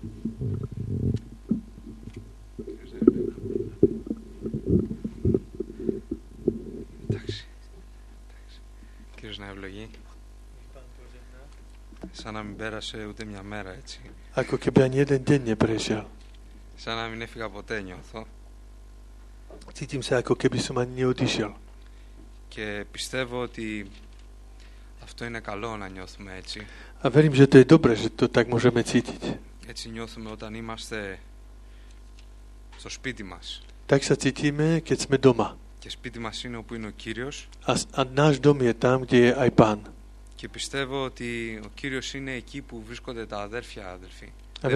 Κύριος να ευλογεί. Σαν να μην πέρασε ούτε μια μέρα έτσι. Ako keby ani jeden deň neprešiel. Σαν να μην έφυγα ποτέ νιώθω. Cítim sa, ako keby som ani neodišiel. Και πιστεύω ότι αυτό είναι καλό να νιώθουμε έτσι. A verím, že to je dobré, že to tak môžeme cítiť. Έτσι νιώθουμε όταν είμαστε στο σπίτι μας. Tak sa cítime, keď sme doma. Και σπίτι μας είναι όπου είναι ο Κύριος. A náš dom je tam, kde je aj Pán. Και πιστεύω ότι ο Κύριος είναι εκεί που βρίσκονται τα αδέρφια, αδελφοί. A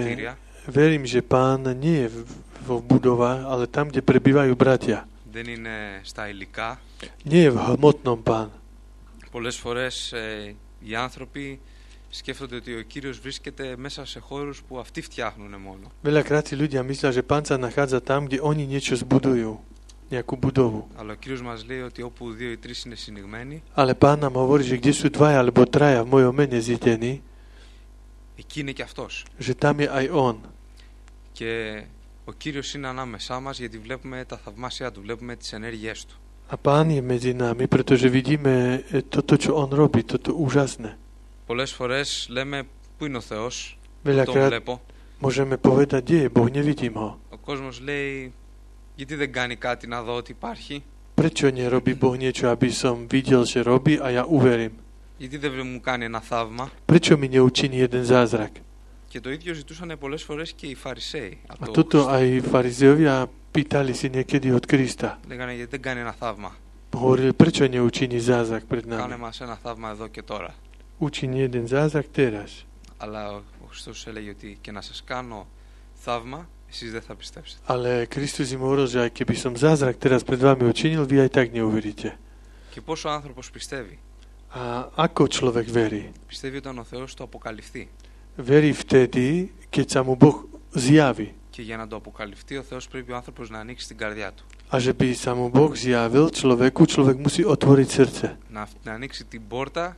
verím, že Pán nie je vo budovách, ale tam, kde prebývajú bratia. Δεν είναι στα υλικά. Nie je v hmotnom Pán. Πολλές φορές οι άνθρωποι σκέφτονται ότι ο Κύριος βρίσκεται μέσα σε χώρους που αυτοί φτιάχνουν μόνο. Veľakrát si ľudia myslia, že Pán sa nachádza tam, kde oni niečo zbudujú, nejakú budovu. Αλλά ο Κύριος μας λέει ότι όπου 2 ή 3 είναι συνηγμένοι, Ale Pán nám hovorí, že kde sú dvaja alebo traja v mojom mene zjedení, εκεί είναι και αυτός. že tam je aj On. Και ο Κύριος είναι ανάμεσά μας γιατί βλέπουμε τα θαυμάσια του, βλέπουμε τις ενέργειές του. A Pán je medzi nami, pretože vidíme toto, čo On robí, toto úžasné. Πολλές φορές λέμε πού είναι ο Θεός, Veľakrát τον βλέπω. Môžeme povedať, kde je Boh, nevidím ho. Ο κόσμος λέει γιατί δεν κάνει κάτι να δω ότι υπάρχει. Prečo nerobí Boh niečo, aby som videl, že robí a ja uverím? Γιατί δεν μου κάνει ένα θαύμα. Prečo mi neučiní jeden zázrak? Και το ίδιο ζητούσαν πολλές φορές και οι Φαρισαίοι. A toto aj farizeovia pýtali si niekedy od Krista. Λέγανε γιατί δεν κάνει ένα θαύμα. Hovorili, prečo neučiní zázrak pred Κάνε nami? μας ένα θαύμα εδώ και τώρα. Učiní jeden zázrak teraz. Αλλά ο Χριστός έλεγε ότι και να σας κάνω θαύμα, εσείς δεν θα πιστέψετε. Ale Kristus im hovoril, že aj keby som zázrak teraz pred vami učinil, vy aj tak neuveríte. Και πώς ο άνθρωπος πιστεύει. A ako človek verí? Πιστεύει όταν ο Θεός το αποκαλυφθεί. Verí vtedy, keď sa mu Boh zjaví. Και για να το αποκαλυφθεί ο Θεός πρέπει ο άνθρωπος να ανοίξει την καρδιά του. A že by sa mu Boh zjavil človeku, človek musí otvoriť srdce. Να ανοίξει την πόρτα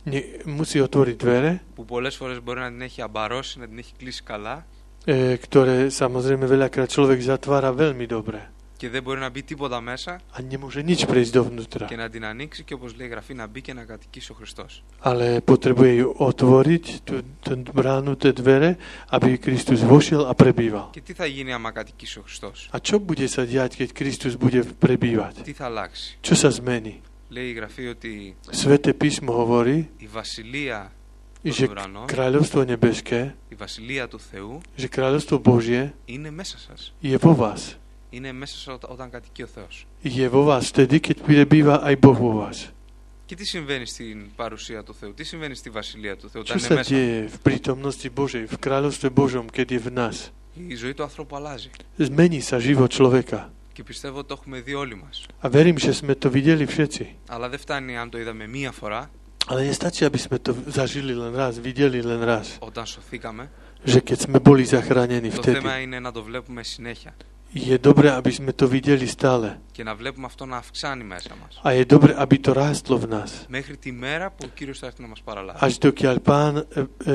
Musí otvoriť dvere, που πολλές φορές μπορεί να την έχει αμπαρώσει, να την έχει κλείσει καλά ktoré samozrejme veľakrát človek zatvára veľmi dobre. και δεν μπορεί να μπει τίποτα μέσα A nemôže nič prejsť dovnútra. και να την ανοίξει και όπως λέει η Γραφή να μπει και να κατοικήσει ο Χριστός. Ale potrebuje ju otvoriť, tú bránu, tie dvere, aby Kristus vošiel a prebýval. Και τι θα γίνει άμα κατοικήσει ο Χριστός? A čo bude sa diať, keď Kristus bude prebývať? Τι θα αλλάξει? Čo sa zmení? Λέει η Γραφή ότι Sväté písmo hovorí, η βασιλεία že των ουρανών, kráľovstvo nebeské, η βασιλεία του Θεού že kráľovstvo Božie είναι μέσα σας. je vo vás. Είναι μέσα σας όταν κατοικεί ο Θεός. Je vo vás vtedy, keď prebýva aj Boh vo vás. Και τι συμβαίνει στην παρουσία του Θεού? Τι συμβαίνει στη βασιλεία του Θεού Čo όταν είναι sa μέσα? deje v prítomnosti Božej, v kráľovstve Božom, keď je v nás? Η ζωή του ανθρώπου αλλάζει. Zmení sa život človeka. Και πιστεύω ότι το έχουμε δει όλοι μας. A verím, že sme to videli všetci. Αλλά δεν φτάνει αν το είδαμε μία φορά Ale nestačí, aby sme to zažili len raz, videli len raz. όταν σωθήκαμε. Že keď sme boli zachránení Το vtedy, θέμα είναι να το βλέπουμε συνέχεια. je dobré, aby sme to videli stále. Και να βλέπουμε αυτό να αυξάνει μέσα μας. A je dobré, aby to rástlo v nás. Μέχρι τη μέρα που ο Κύριος θα έρθει να μας παραλάβει. Až dokiaľ Pán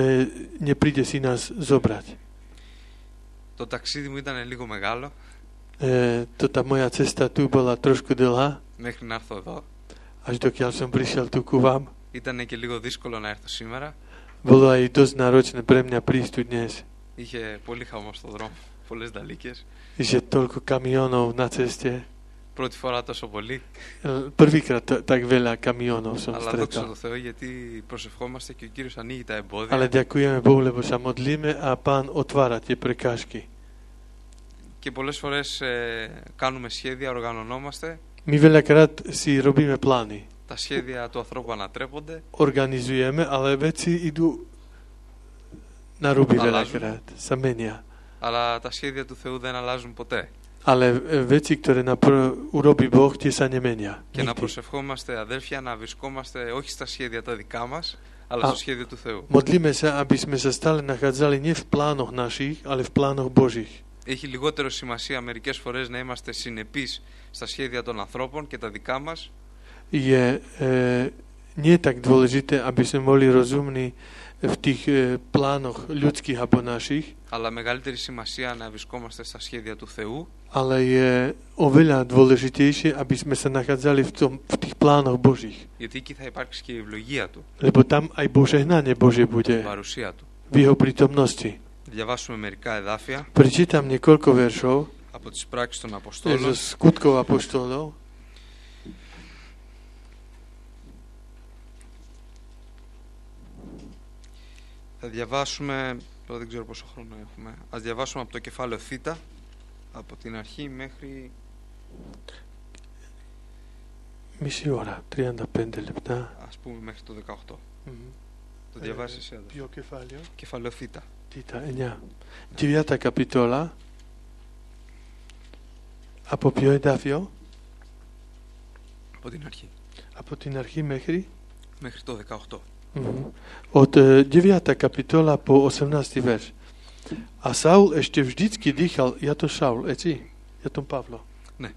nepríde si nás zobrať. Το ταξίδι μου ήταν λίγο μεγάλο. Tá moja cesta tu bola trošku dlhá, Μέχρι να έρθω εδώ. až dokiaľ som prišiel tu ku vám. Ήταν και λίγο δύσκολο να έρθω σήμερα. Bolo aj dosť náročné pre mňa prísť tu dnes. Είχε πολύ χαμό στον δρόμο. Πολλές δαλίκες. Že toľko kamionov na ceste. Πρώτη φορά τόσο πολύ. Prvýkrát tak veľa kamionov som Αλλά δόξα stretol. τω Θεώ γιατί προσευχόμαστε και ο Κύριος ανοίγει τα εμπόδια. Ale ďakujeme Bohu, lebo sa modlíme a Pán otvára tie prekážky. Και πολλές φορές κάνουμε σχέδια, οργανωνόμαστε. My veľakrát si robíme plány. Τα σχέδια του ανθρώπου ανατρέπονται. Organizujeme, ale veci idú na ruby Αλλάζουν. veľakrát, sa menia. Αλλά τα σχέδια του Θεού δεν αλλάζουν ποτέ. Ale veci, ktoré urobí Boh, tie sa nemenia. Και να Nikdy. προσευχόμαστε αδέρφια να βρισκόμαστε όχι στα σχέδια τα δικά μας, αλλά στο σχέδιο του Θεού. Modlíme sa, aby sme sa stále nachádzali nie v plánoch našich, ale v plánoch Božích. Έχει λιγότερο σημασία μερικές φορές να είμαστε συνεπείς στα σχέδια των ανθρώπων και τα δικά μας. Nie je tak dôležité, aby sme boli rozumní v tých plánoch ľudských alebo našich, αλλά μεγαλύτερη σημασία να βρισκόμαστε στα σχέδια του Θεού. ale je oveľa dôležitejšie, aby sme sa nachádzali v tých plánoch Božích. Γιατί εκεί θα υπάρξει και η ευλογία του, Lebo tam aj požehnanie Božie bude η παρουσία του. v jeho prítomnosti. Διαβάσουμε μερικά εδάφια Prečítam niekoľko veršov από τις πράξεις των zo Αποστόλων. skutkov apoštolov. Θα διαβάσουμε, τώρα δεν ξέρω πόσο χρόνο έχουμε, ας διαβάσουμε από το κεφάλαιο Θ, από την αρχή μέχρι... Misi ora, 35 lεπτά. ας πούμε μέχρι το 18. Το διαβάσεις εσύ εδώ. Ποιο κεφάλαιο? Κεφάλαιο Θ. Τίτα, 9. 9 kapitola. Από ποιο εδάφιο? Από την αρχή. Από την αρχή μέχρι? Μέχρι το 18. Od 9. kapitola po 18. verš. A Saul ešte vždycky dýchal, ja to Saul, ja to Pavlo. Ne.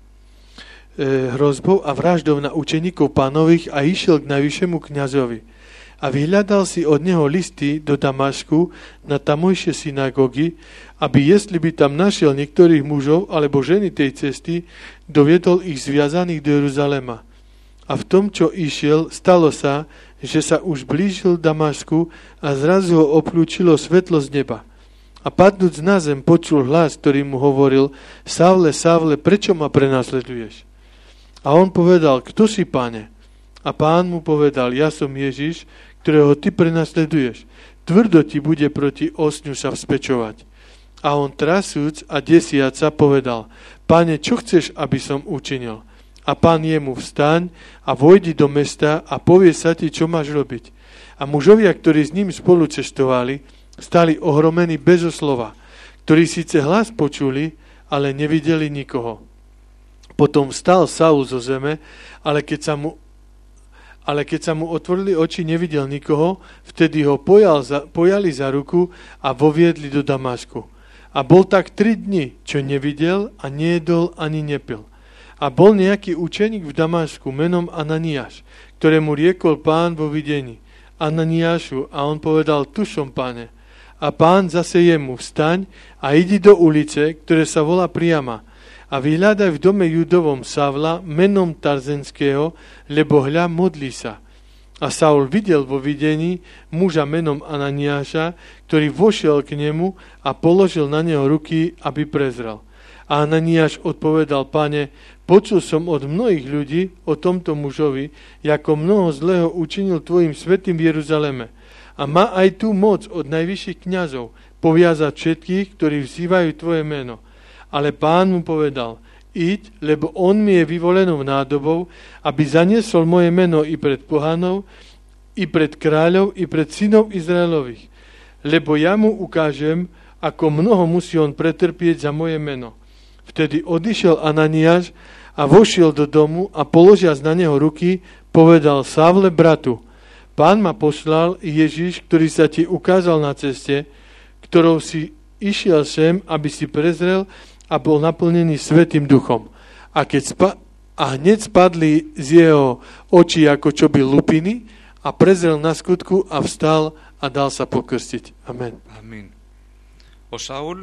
Hrozbou a vraždou na učeníkov pánových a išiel k najvyššiemu kňazovi. A vyhľadal si od neho listy do Damašku na tamojšie synagógy, aby jestli by tam našiel niektorých mužov alebo ženy tej cesty, doviedol ich zviazaných do Jeruzalema. A v tom, čo išiel, stalo sa, že sa už blížil Damašku a zrazu ho obklúčilo svetlo z neba. A padnúc na zem počul hlas, ktorý mu hovoril: Savle, Savle, prečo ma prenasleduješ? A on povedal: Kto si, Pane? A Pán mu povedal: Ja som Ježiš, ktorého ty prenasleduješ. Tvrdo ti bude proti osňu sa vzpečovať. A on trasúc a desiac sa povedal: Pane, čo chceš, aby som učinil? A Pán jemu: Vstaň a vojdi do mesta a povie sa ti, čo máš robiť. A mužovia, ktorí s ním spolu cestovali, stali ohromení bez slova, ktorí síce hlas počuli, ale nevideli nikoho. Potom vstal Saul zo zeme, ale keď sa mu otvorili oči, nevidel nikoho, vtedy ho pojali za ruku a voviedli do Damašku. A bol tak 3 dni, čo nevidel a nejedol ani nepil. A bol nejaký učeník v Damašku menom Ananiáš, ktorému riekol Pán vo videní: Ananiášu, a on povedal: Tu som, Pane. A Pán zase jemu: Vstaň a idi do ulice, ktoré sa volá Priama, a vyhľadaj v dome Judovom Savla menom Tarzenského, lebo hľa modlí sa. A Saul videl vo videní muža menom Ananiáša, ktorý vošiel k nemu a položil na neho ruky, aby prezrel. A Ananiáš odpovedal: Pane, počul som od mnohých ľudí o tomto mužovi, ako mnoho zlého učinil tvojim svätým v Jeruzaleme. A má aj tú moc od najvyšších kňazov poviazať všetkých, ktorí vzývajú tvoje meno. Ale Pán mu povedal: Iď, lebo on mi je vyvolenou nádobou, aby zaniesol moje meno i pred pohanov, i pred kráľov, i pred synov Izraelových. Lebo ja mu ukážem, ako mnoho musí on pretrpieť za moje meno. Vtedy odišiel Ananiáš a vošiel do domu a položiac na neho ruky, povedal: Savle, bratu, Pán ma poslal, Ježiš, ktorý sa ti ukázal na ceste, ktorou si išiel sem, aby si prezrel a bol naplnený Svätým Duchom. A hneď spadli z jeho očí ako čo by lupiny a prezrel na skutku a vstal a dal sa pokrstiť. Amen. Amen. Ο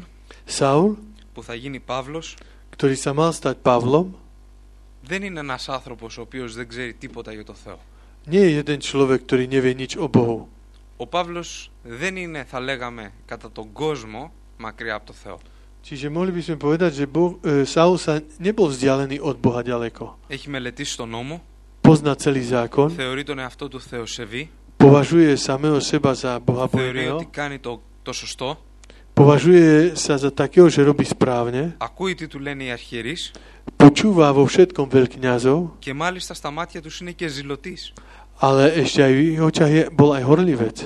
Saul, που θα γίνει Παύλος, ktorý sa mal stať Pavlom, δεν είναι ένας άνθρωπος ο οποίος δεν ξέρει τίποτα για το Θεό. Nie je jeden človek, ktorý nevie nič o Bohu. Ο Παύλος δεν είναι, θα λέγαμε, κατά τον κόσμο μακριά από το Θεό. Čiže mohli by sme povedať, že Saul sa nebol vzdialený od Boha ďaleko. Έχει μελετήσει τον νόμο, Pozná celý zákon, θεωρεί τον εαυτό του θεοσεβή, považuje samého seba za Boha θεωρεί bojného, ότι κάνει το σωστό, považuje sa za takého, že robí správne, ακούει τι του λένε οι αρχιερείς počúva vo všetkom veľkňazov, και μάλιστα στα μάτια τους είναι και ζηλωτής. ale ešte aj v ich očiach bol aj horlivec.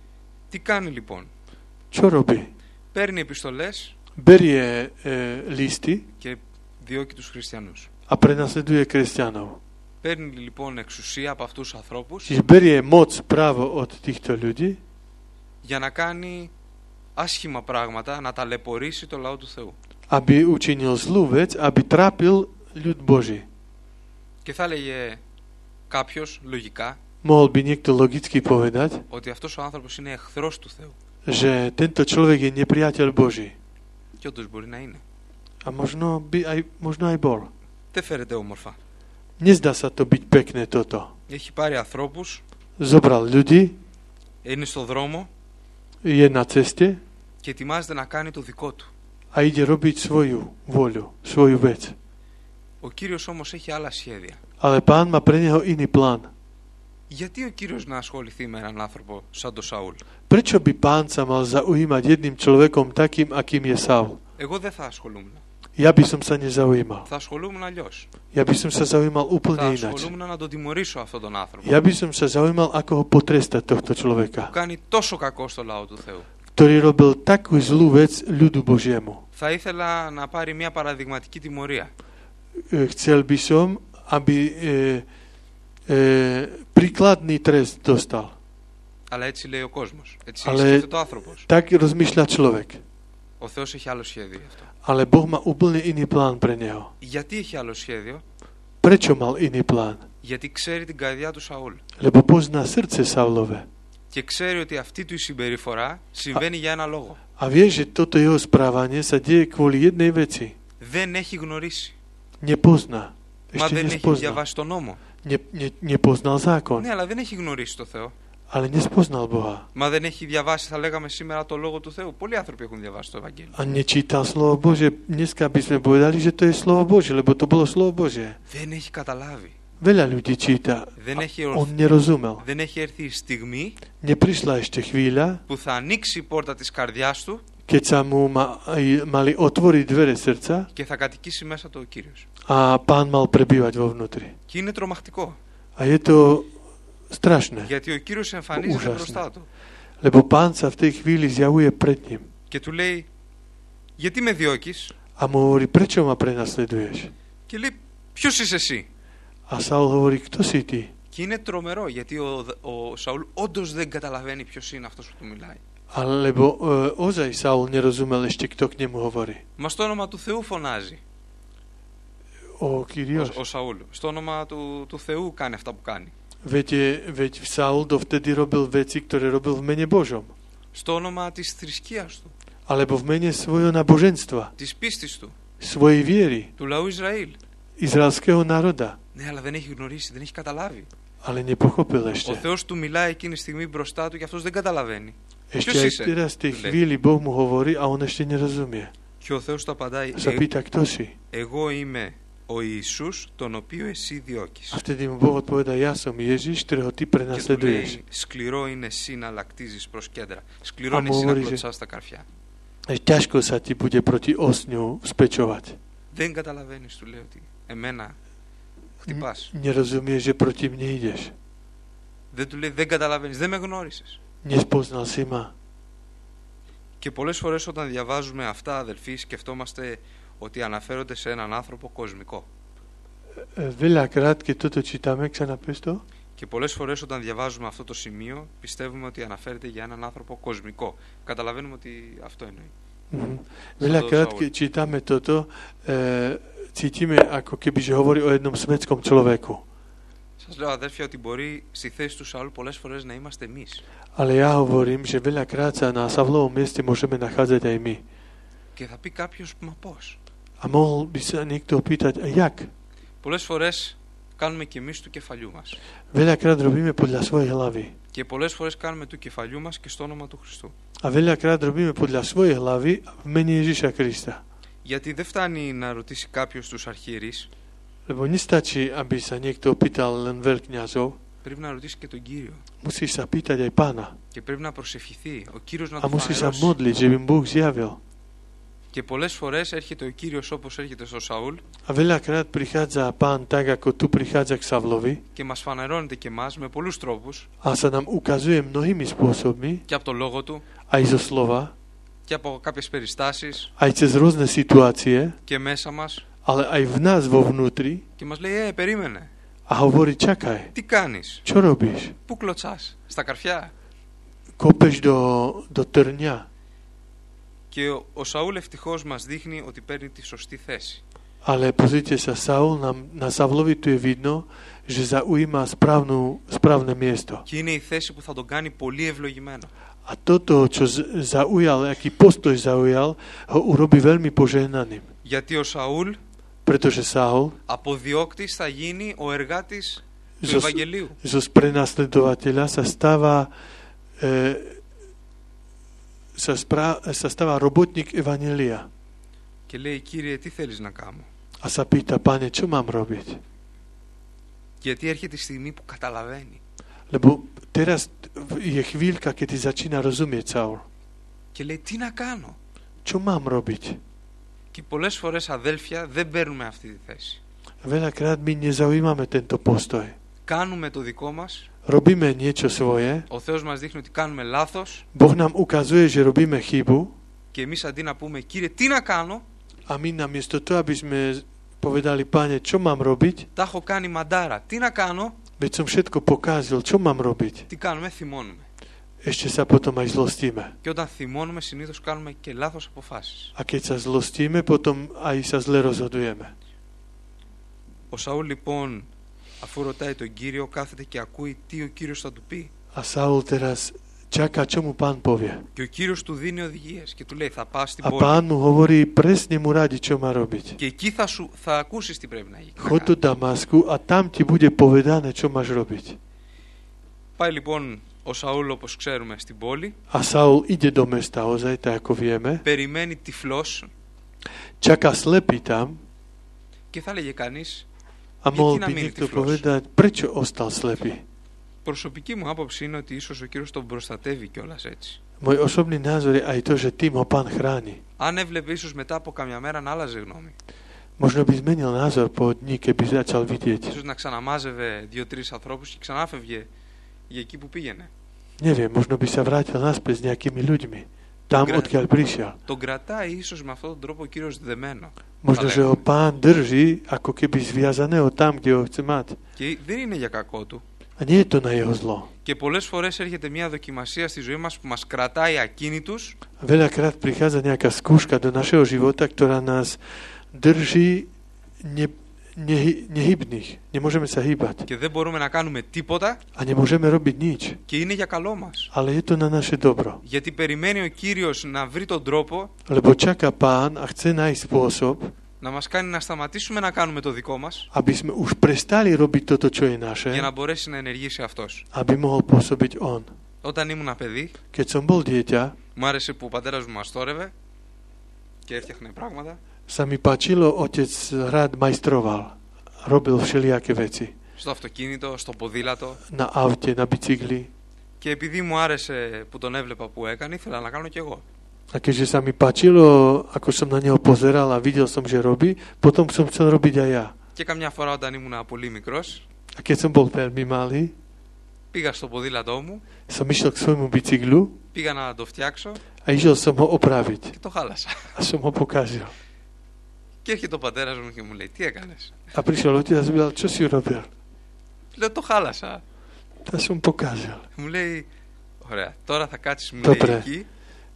Τι κάνει λοιπόν? Čo robí? Παίρνει επιστολές Berie listy και διώκει τους χριστιανούς. a prenasleduje kresťanov. Παίρνει λοιπόν εξουσία από αυτούς τους ανθρώπους Čiže berie moc, právo od týchto ľudí, για να κάνει άσχημα πράγματα, να ταλαιπωρήσει το λαό του Θεού. aby učinil zlú vec, aby trápil ľud Boží. Και θα έλεγε κάποιος λογικά, Mohol by niekto logicky povedať, ότι αυτός ο άνθρωπος είναι εχθρός του Θεού. že tento človek je nepriateľ Boží. Και όντως μπορεί να είναι. A možno aj bol. Δεν φέρεται όμορφα. Nezdá sa to byť pekné toto. Έχει πάρει ανθρώπους, Zobral ľudí, είναι στο δρόμο je na ceste και ετοιμάζεται να κάνει το δικό του. a ide robiť svoju voľu, svoju vec. Ο Κύριος όμως έχει άλλα σχέδια. Ale Pán má pre neho iný plán. Γιατί ο Κύριος να ασχοληθεί με έναν άνθρωπο σαν τον Σαούλ? Prečo by Pán sa mal zaujímať jedným človekom takým, akým je Saul? Εγώ δεν θα ασχολούμουν. Ja by som sa nezaujímal. Θα ασχολούμουν αλλιώς. Ja by som sa zaujímal Θα úplne ináč. ασχολούμουν να τον τιμωρήσω αυτόν τον άνθρωπο. Ja by som sa zaujímal, ako ho potrestať tohto človeka, Που κάνει τόσο κακό στο λαό του Θεού. ktorý robil takú zlú vec ľudu Božiemu. Θα ήθελα να πάρει μια παραδειγματική τιμωρία. Chcel by som, aby príkladný trest dostal. Αλλά έτσι λέει ο κόσμος. Έτσι Ale σκέφτεται ο άνθρωπος. tak rozmýšľa človek. Ο Θεός έχει άλλο σχέδιο γι' αυτό. Ale Boh má úplne iný plán pre neho. Γιατί έχει άλλο σχέδιο? Prečo mal iný plán? Γιατί ξέρει την καρδιά του Σαούλ. Lebo pozná srdce Saulove. Και ξέρει ότι αυτή του η συμπεριφορά συμβαίνει για ένα λόγο. A vie, že toto jeho správanie sa deje kvôli jednej veci. Δεν έχει γνωρίσει. Nepozná. Μα Ešte δεν έχει nespoznal. διαβάσει τον νόμο. Nepoznal zákon. Ναι, αλλά δεν έχει γνωρίσει το Θεό. Ale nespoznal Boha. Μα δεν έχει διαβάσει, θα λέγαμε σήμερα, το λόγο του Θεού. Πολλοί άνθρωποι έχουν διαβάσει το Ευαγγέλιο. A nečítal slovo Bože. Dneska by sme povedali, že to je slovo Bože, lebo to bolo slovo Bože. Δεν έχει καταλάβει. Veľa ľudí číta. Δεν έχει, On nerozumel. δεν έχει έρθει η στιγμή Neprišla ešte chvíľa, που θα ανοίξει η πόρτα της καρδιάς του keď sa mu mali otvoriť dvere srdca και θα κατοικήσει μέσα του ο Κύριος. a Pán mal prebývať vo vnútri. Και είναι τρομακτικό. A je to strašné, Γιατί ο Κύριος εμφανίζεται Úžasné. μπροστά του lebo Pán sa v tej chvíli zjavuje pred ním και του λέει, γιατί με διώκεις? a mu hovorí, prečo ma prenasleduješ? Και λέει, ποιος είσαι εσύ? A Saul hovorí, kto si ty? Και είναι τρομερό γιατί ο Σαούλ όντως δεν καταλαβαίνει ποιος είναι αυτός που του μιλάει. Lebo ozaj Saul nerozumel ešte, kto k nemu hovorí. Μα στο όνομα του Θεού φωνάζει O Kyrios. ο Σαούλ. Στο όνομα του Θεού κάνει αυτά που κάνει. Veď Saul dovtedy robil veci, ktoré robil v mene Božom. Στο όνομα της θρησκείας του, Alebo v mene svojho náboženstva, της πίστης του, svojej viery, του λαού Ισραήλ. izraelského národa. Ναι, αλλά δεν έχει γνωρίσει, δεν έχει καταλάβει. Ale nepochopil Ο ešte. Θεός του μιλάει εκείνη τη στιγμή μπροστά του και αυτός δεν καταλαβαίνει. Ešte Ποιος aj είσαι? teraz v tej Λέει. chvíli Boh mu hovorí a on ešte nerozumie. Και ο Θεός του απαντάει, Sa pýta, kto si? εγώ είμαι ο Ιησούς, τον οποίο εσύ διώκεις. A vtedy mu Boh odpovedá, ja som Ježiš, ktorého ty Και του prenasleduješ. λέει, σκληρό είναι εσύ να λακτίζεις προς κέντρα. Σκληρό Α, είναι μου εσύ να hovorí, že- κλωτσάς τα καρφιά. Ťažko sa ti bude proti osňu spečovať. Δεν καταλαβαίνεις, του λέει, ότι εμένα χτυπάς. Nerozumieš, že proti mne ideš. Δεν του λέει, δεν καταλαβαίνεις, δεν με γνώρισες. Nespoznal si ma. Και πολλές φορές όταν διαβάζουμε αυτά, αδελφοί, σκεφτόμαστε ότι αναφέρονται σε έναν άνθρωπο κοσμικό. Veľakrát, keď toto čítame, Xana Pesto, Και πολλές φορές όταν διαβάζουμε αυτό το σημείο, πιστεύουμε ότι αναφέρεται για έναν άνθρωπο κοσμικό. Καταλαβαίνουμε ότι αυτό εννοεί. Veľakrát, keď čítame toto, cítime, ako keby, že hovorí o jednom svetskom človeku. Σας λέω, αδέρφια, ότι μπορεί στη θέση του Σαούλ πολλές φορές να είμαστε εμείς. Ale ja hovorím, že veľakrát sa na Savlovom mieste môžeme nachádzať aj my. Και θα πει κάποιος, μα πώς? A mohol by sa niekto opýtať, a jak? Πολλές φορές κάνουμε και εμείς του κεφαλιού μας. Veľakrát robíme podľa svojej hlavy. Και πολλές φορές κάνουμε του κεφαλιού μας και στο όνομα του Χριστού. A veľakrát robíme podľa svojej hlavy v mene Ježiša Krista. Γιατί δεν φτάνει να ρωτήσει κάποιος τους αρχιερείς, Lebo nestačí, aby sa niekto opýtal len veľkňazov, πρέπει να ρωτήσει και τον Κύριο. musí sa pýtať aj Pána. Και πρέπει να προσευχηθεί, ο Κύριος να A του musí sa φανερώσει. modliť, že by mu Boh zjavil. Και πολλές φορές έρχεται ο Κύριος όπως έρχεται στο Σαούλ A veľakrát prichádza Pán tak, ako tu prichádza k Savlovi και μας φανερώνεται και εμάς με πολλούς τρόπους, a sa nám ukazuje mnohými spôsobmi, και από το λόγο του aj zo slova, και από κάποιες περιστάσεις aj cez rôzne situácie, και μέσα μας ale aj v nás vo vnútri και μας λέει περίμενε, a hovorí, čakaj, τι κάνεις, čo robíš? πού κλωτσάς, στα καρφιά. Kopeš do trňa. Και ο Σαούλ ευτυχώς μας δείχνει ότι παίρνει τη σωστή θέση. Ale pozrite sa, na Savlovi tu je vidno, že zaujíma správne miesto. Και είναι η θέση που θα τον κάνει πολύ ευλογημένο. A toto, čo zaujal, aký postoj zaujal, ho urobí veľmi požehnaným. Γιατί ο Σαούλ, Pretože Saul αποδιώκτης, θα γίνει ο εργάτης του Ευαγγελίου. Zo prenasledovateľa sa stáva robotník Evanjelia. Και λέει, Κύριε, τι θέλεις να κάνω? A sa pýta, Pane, čo mám robiť? Γιατί έρχεται η στιγμή που καταλαβαίνει. Lebo teraz je chvíľka, kedy začína rozumieť Saul. Και λέει, τι να κάνω? Čo mám robiť? Και πολλές φορές, αδέλφια, δεν παίρνουμε αυτή τη θέση. Veľakrát my nezaujímame tento postoj. Κάνουμε το δικό μας. Robíme niečo svoje. Ο Θεός μας δείχνει ότι κάνουμε λάθος. Boh nám ukazuje, že robíme chybu. Και εμείς αντί να πούμε, Κύριε, τι να κάνω? A my namiesto toho, aby sme povedali, Pane, čo mám robiť? Τα έχω κάνει μαντάρα. Τι να κάνω? Veď som všetko pokazil, čo mám robiť? Τι κάνουμε? Θυμώνουμε. Ešte sa potom aj zlostíme. Και όταν θυμώνουμε, συνήθως κάνουμε και λάθος αποφάσεις. A keď sa zlostíme, potom aj sa zle rozhodujeme. Ο Σαούλ λοιπόν, αφού ρωτάει τον Κύριο, κάθεται και ακούει τι ο Κύριος θα του πει. A Saul teraz čaká, čo mu Pán povie. Και ο Κύριος του δίνει οδηγίες και του λέει, θα πας στην A πόλη. Pán mu hovorí, presne mu radi, čo má robiť. Και εκεί θα ακούσεις τι πρέπει να γίνει. Choď do Damasku a tam ti bude povedané, čo máš robiť. Πάει λοιπόν ο Σαούλ, όπως ξέρουμε, στην πόλη. A Saul ide do mesta, ozaj, tak ako vieme. Περιμένει τυφλός. Čaká slepý tam. Και θα έλεγε κανείς, A mohol by niekto povedať, prečo ostal slepý. Προσωπική μου άποψη είναι ότι ίσως ο Κύριος τον προστατεύει κιόλας έτσι. Môj osobný názor je aj to, že tým ho Pán chráni. Αν έβλεπε ίσως μετά από καμιά μέρα να άλλαζε γνώμη. Možno by zmenil názor po dni, keby začal vidieť. Ίσως να ξαναμάζευε 2-3 ανθρώπους και ξανά φεύγε για εκεί που πήγαινε. Neviem, možno by sa vrátil naspäť s nejakými ľuďmi. Tam, odkiaľ prišiel. Τον κρατάει ίσως με αυτόν τον τρόπο ο Κύριος δεμένο. Možno, že ho Pán drží, ako keby zviazaného tam, kde ho chce mať. Και δεν είναι για κακό του. A nie je to na jeho zlo. Και πολλές φορές έρχεται μια δοκιμασία στη ζωή μας που μας κρατάει ακίνητους. Veľakrát prichádza nejaká skúška do našeho života, ktorá nás drží nehybných. Nemôžeme sa hýbať. Και δεν μπορούμε να κάνουμε τίποτα. A nemôžeme robiť nič. Και είναι για καλό μας. Ale je to na naše dobro. Γιατί περιμένει ο Κύριος να βρει τον τρόπο. Lebo čaká Pán a chce nájsť spôsob, να μας κάνει να σταματήσουμε να κάνουμε το δικό μας. Aby sme už prestali robiť toto, čo je naše. Για να μπορέσει να ενεργήσει αυτός. Aby mohol pôsobiť on. Όταν ήμουν παιδί, keď som bol dieťa, μου άρεσε που ο πατέρας μου μαστόρευε και έφτιαχνε πράγματα. Sa mi páčilo, otec rád majstroval. Robil všelijaké veci. Στο αυτοκίνητο, στο ποδήλατο. Na aute, na bicykli. Και επειδή μου άρεσε που τον έβλεπα που έκανε, ήθελα να κάνω κι εγώ. A keďže sa mi páčilo, ako som na neho pozeral a videl som, že robí, potom som chcel robiť aj ja. Και καμιά φορά όταν ήμουν πολύ μικρός, a keď som bol veľmi malý, πήγα στο ποδήλατό μου, som išiel k svojmu bicyklu, πήγα να το φτιάξω a išiel som ho opraviť. Και το χάλασα. A som ho pokazil. Και έρχεται ο πατέρας μου και μου λέει, τι έκανες? A prišiel otec a spýtal, čo si urobil? Λέω, το χάλασα. To som pokazil. Μου λέει, ωραία, τώρα θα κάτσεις, μου λέει, εκεί.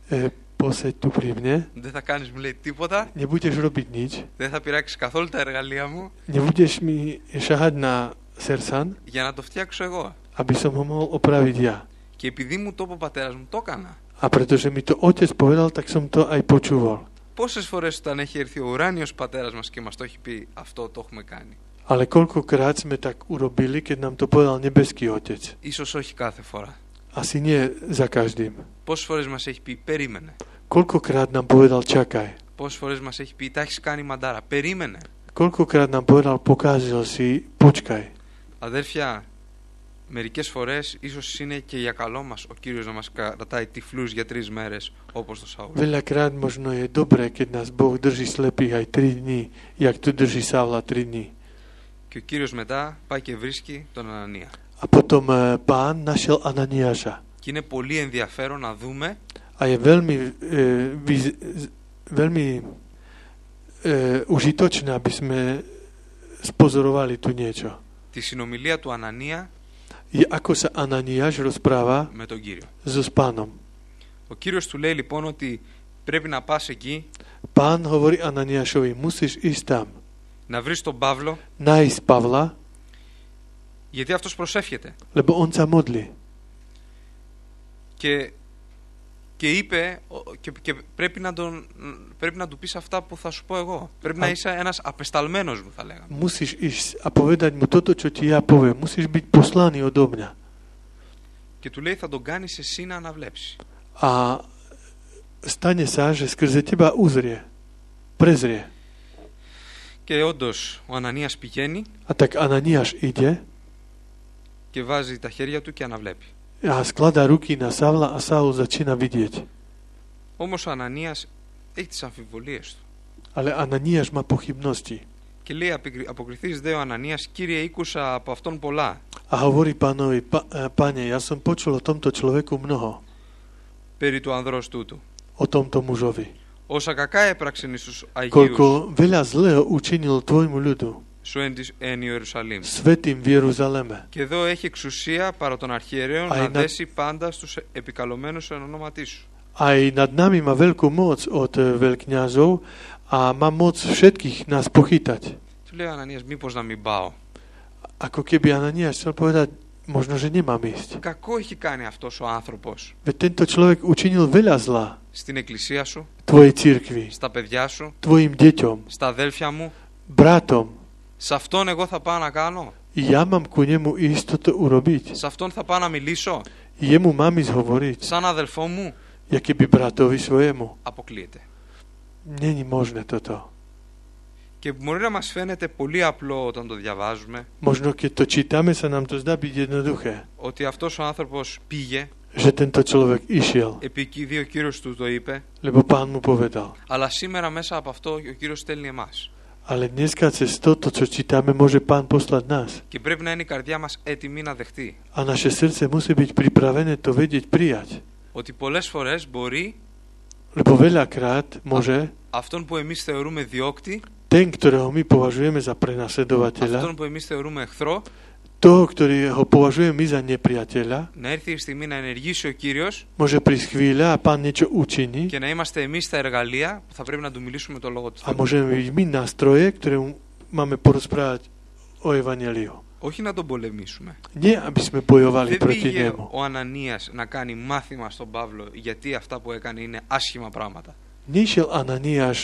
Poseď tu pri mne. Δεν θα κάνεις, μου λέει, τίποτα. Nebudeš robiť nič. Δεν θα πειράξεις καθόλου τα εργαλεία μου. Nebudeš mi šahať na sersan. Για να το φτιάξω εγώ. Aby som ho mohol opraviť ja. Και επειδή μου το είπε ο πατέρας μου, το έκανα. A pretože mi to otec povedal, tak som to aj počúval. Πόσες φορές όταν έχει έρθει ο ουράνιος πατέρας μας και μας το έχει πει, αυτό το έχουμε κάνει? Ale koľkokrát sme tak urobili, keď nám to povedal nebeský otec. Ίσως όχι κάθε φορά. Asi nie za každým. Πόσες φορές μας έχει πει, περίμενε? Koľkokrát nám povedal, čakaj. Πόσες φορές μας έχει πει, τα έχεις κάνει μαντάρα, περίμενε? Koľkokrát nám povedal, pokazil si, počkaj. Αδέρφια, μερικές φορές ίσως είναι και για καλό μας ο Κύριος να μας κρατάει τυφλούς για 3 μέρες όπως το Σαούλ. Veľakrát možno je dobré, keď nás Boh drží slepých aj 3 dní, jak tu drží Saula 3 dní. Και ο Κύριος μετά πάει και βρίσκει τον Ανανία. A potom Pán našiel Ananiáša. Και είναι πολύ ενδιαφέρον να δούμε. A je veľmi užitočné, aby sme spozorovali tu niečo. Τη συνομιλία του Ανανία je ako sa Ananiáš rozpráva με τον Κύριο. So Pánom. Ο Κύριος του λέει λοιπόν ότι πρέπει να πας εκεί. Pán hovorí Ananiášovi, musíš ísť tam. να βρεις τον Παύλο, nájsť Pavla, γιατί αυτός προσεύχεται. lebo on sa modlí. Και είπε και πρέπει να του πεις αυτά που θα σου πω εγώ. Πρέπει να είσαι ένας απεσταλμένος μου, θα λέγαμε. Musíš ísť a povedať mu toto, čo ti ja poviem. Musíš byť poslaný odo mňa. Και του λέει θα τον κάνεις εσύ να αναβλέψει. A stane sa, že skrze teba prezrie. Και όντως ο Ανανίας πηγαίνει A tak Ananíáš ide και βάζει τα χέρια του και αναβλέπει. a skladá ruky na Savla a Saul začína vidieť. Όμως ο Ανανίας έχει τις αμφιβολίες του. Ale Ananíáš má pochybnosti. Και λέει αποκριθείς δε ο Ανανίας, Κύριε, ήκουσα από αυτόν πολλά. A hovorí pánovi, Pane, ja som počul o tomto človeku mnoho, περί του ανδρός τούτου. o tomto mužovi. Όσα κακά έπραξεν εις τους Αγίους Koľko veľa zlého učinil tvojmu ľudu, σου εν Ιερουσαλήμ. svätým v Jeruzaleme. Και εδώ έχει εξουσία παρά των αρχιερέων να δέσει πάντα στους επικαλωμένους εν ονόματί σου. Aj nad nami má veľkú moc od veľkňazov a má moc všetkých nás pochytať. Του λέει ο Ανανίας, μήπως να μην πάω. Ako keby Ananíáš chcel povedať, možno, že nemám ísť. Κακό έχει κάνει αυτός ο άνθρωπος Veď tento človek učinil veľa zla στην εκκλησία σου, tvojej cirkvi, στα παιδιά σου, tvojim deťom, στα αδέλφια μου. bratom. Σε αυτόν εγώ θα πάω να κάνω. Ja mám ku nemu ísť toto urobiť. Σε αυτόν θα πάω να μιλήσω. Jemu mám ísť hovoriť. Σαν αδελφό μου. Ja keby bratovi svojemu. Αποκλείεται. Není možné toto. Και μπορεί να μας φαίνεται πολύ απλό όταν το διαβάζουμε. Možno keď to čítame, sa nám to zdá byť jednoduché. Ότι αυτός ο άνθρωπος πήγε. Že tento človek išiel. Επειδή ο Κύριος του το είπε. Lebo Pán mu povedal. Αλλά σήμερα μέσα από αυτό ο Κύριος στέλνει εμάς. Ale dneska cez toto, čo čítame, môže Pán poslať nás. Και πρέπει να είναι η καρδιά μας έτοιμη να δεχτεί. A naše srdce musí byť pripravené to vedieť prijať. Ότι πολλές φορές μπορεί. Lebo veľakrát môže αυτόν που εμείς θεωρούμε διώκτη. Ten, ktorého my považujeme za prenasledovateľa. αυτόν που εμείς θεωρούμε εχθρό. Toho, ktorého považujeme my za nepriateľa. Να έρθει η στιγμή να ενεργήσει ο Κύριος. Môže prísť chvíľa a Pán niečo učiní. Και να είμαστε εμείς τα εργαλεία που θα πρέπει να του μιλήσουμε το λόγο του Θεού. A môžeme byť my nástroje, ktoré máme porozprávať o evanjeliu. Όχι να τον πολεμήσουμε. Nie, aby sme bojovali Δεν proti πήγε nemu. ο Ανανίας να κάνει μάθημα στον Παύλο γιατί αυτά που έκανε είναι άσχημα πράγματα. Nešiel Ananíáš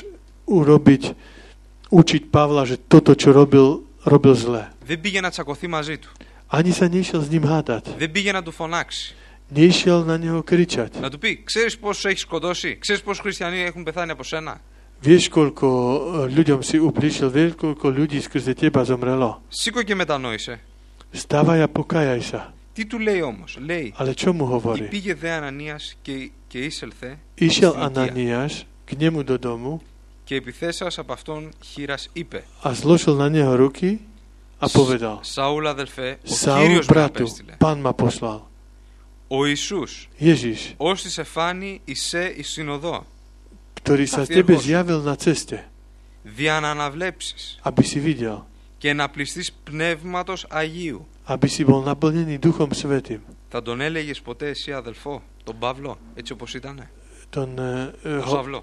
učiť Pavla, že toto, čo robil zle. Δεν πήγε να τσακωθεί μαζί του. Ani sa nešiel s ním hádať. Δεν πήγε να του φωνάξει. Nešiel na neho kričať. Να του πει, ξέρεις πόσους έχεις σκοτώσει, ξέρεις πόσους χριστιανοί έχουν πεθάνει από σένα. Vieš, koľko ľuďom si ublížil, vieš, koľko ľudí skrze teba zomrelo. Σήκω και μετανόησε. Stávaj a pokajaj sa. Τι του λέει όμως, λέει. Ale čo mu Και hovorí? πήγε δε Ανανίας και είσελθε. Išiel Ananíáš k nemu do domu Και επιθέσας από αυτόν χείρας είπε. a zložil na neho ruky a povedal: Σαούλ αδελφέ, ο Saul, Κύριος με bratu, απέστειλε. Pán ma poslal. Ο Ιησούς, Ježiš, ως της εφάνει εισέ εις συνοδό, ktorý sa tebe zjavil na ceste, δια να αναβλέψεις aby si videl, και να πληστείς πνεύματος Αγίου. aby si bol naplnený Duchom Svätým. Θα τον έλεγες ποτέ εσύ αδελφό, τον Παύλο, έτσι όπως ήτανε, Τον τον Σαυλό.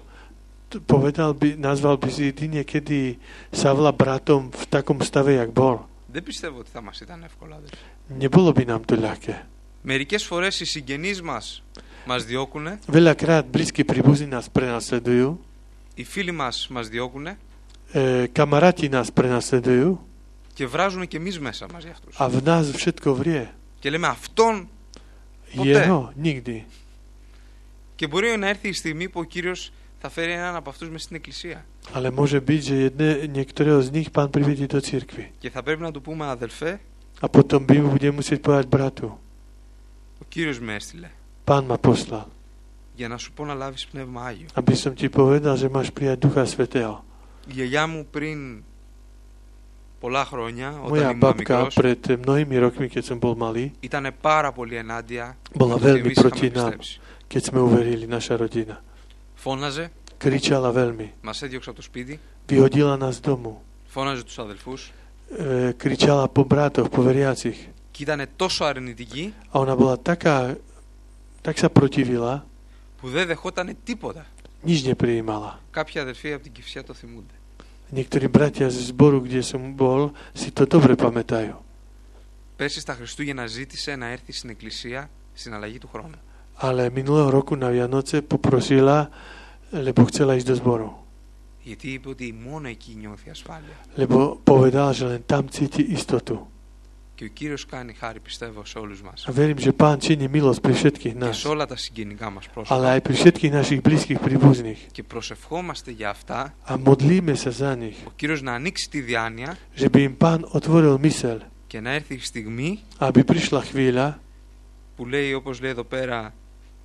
nazval by si ty niekedy Savla bratom v takom stave, jak bol. Δεν πιστεύω ότι θα μας ήταν εύκολο, αδελφοί. Nebolo by nám to ľahké. Μερικές φορές οι συγγενείς μας διώκουνε, Veľakrát blízki príbuzní nás prenasledujú, οι φίλοι μας διώκουνε kamaráti nás prenasledujú και βράζουν και εμείς μέσα μας για αυτούς. a v nás všetko vrie. Και λέμε αυτόν ποτέ. Jeho nikdy. Και μπορεί να έρθει η στιγμή που ο Κύριος θα φέρει έναν από αυτούς μες στην εκκλησία. Ale môže byť, že niektorého z nich Pán privedie do cirkvi. Και θα πρέπει να του πούμε αδελφέ, A potom by mu bude musieť povedať bratu: ο Κύριος με έστειλε Pán ma poslal, για να σου πω να λάβεις Πνεύμα Άγιο. aby som ti povedal, že máš prijať Ducha Svätého. Η γιαγιά μου πριν πολλά χρόνια, όταν Moja ήμουν babka μικρός, pred mnohými rokmi, keď som bol malý, ήταν πάρα πολύ ενάντια bola ότι veľmi εμείς proti είχαμε nám, πιστέψει. keď sme uverili, naša rodina. Φώναζε, Kričala veľmi. μας έδιωξε από το σπίτι, Vyhodila nás z domu. φώναζε τους αδελφούς Kričala po bratoch, po veriacich. και ήταν τόσο αρνητική A ona bola tak sa protivila, που δεν δεχόταν τίποτα. nič neprijímala. Κάποιοι αδελφοί από την Κυφσιά το θυμούνται. Niektorí bratia z zboru, kde som bol, si to dobre pamätajú. Πέρσι στα Χριστούγεννα ζήτησε να έρθει στην εκκλησία στην αλλαγή του χρόνου. Ale minulého roku na Vianoce poprosila, lebo chcela ísť do zboru. Γιατί είπε ότι μόνο εκεί νιώθει ασφάλεια. Lebo povedala, že len tam cíti istotu. Και ο Κύριος κάνει χάρη, πιστεύω, σε όλους μας. A verím, že Pán činí milosť pri všetkých Και nás, σε όλα τα συγγενικά μας ale πρόσωπα. aj pri všetkých našich blízkych príbuzných. Και προσευχόμαστε για αυτά, A modlíme sa za nich, ο Κύριος να ανοίξει τη διάνοια že by im Pán otvoril myseľ, και να έρθει η στιγμή aby prišla chvíľa, που λέει, όπως λέει εδώ πέρα,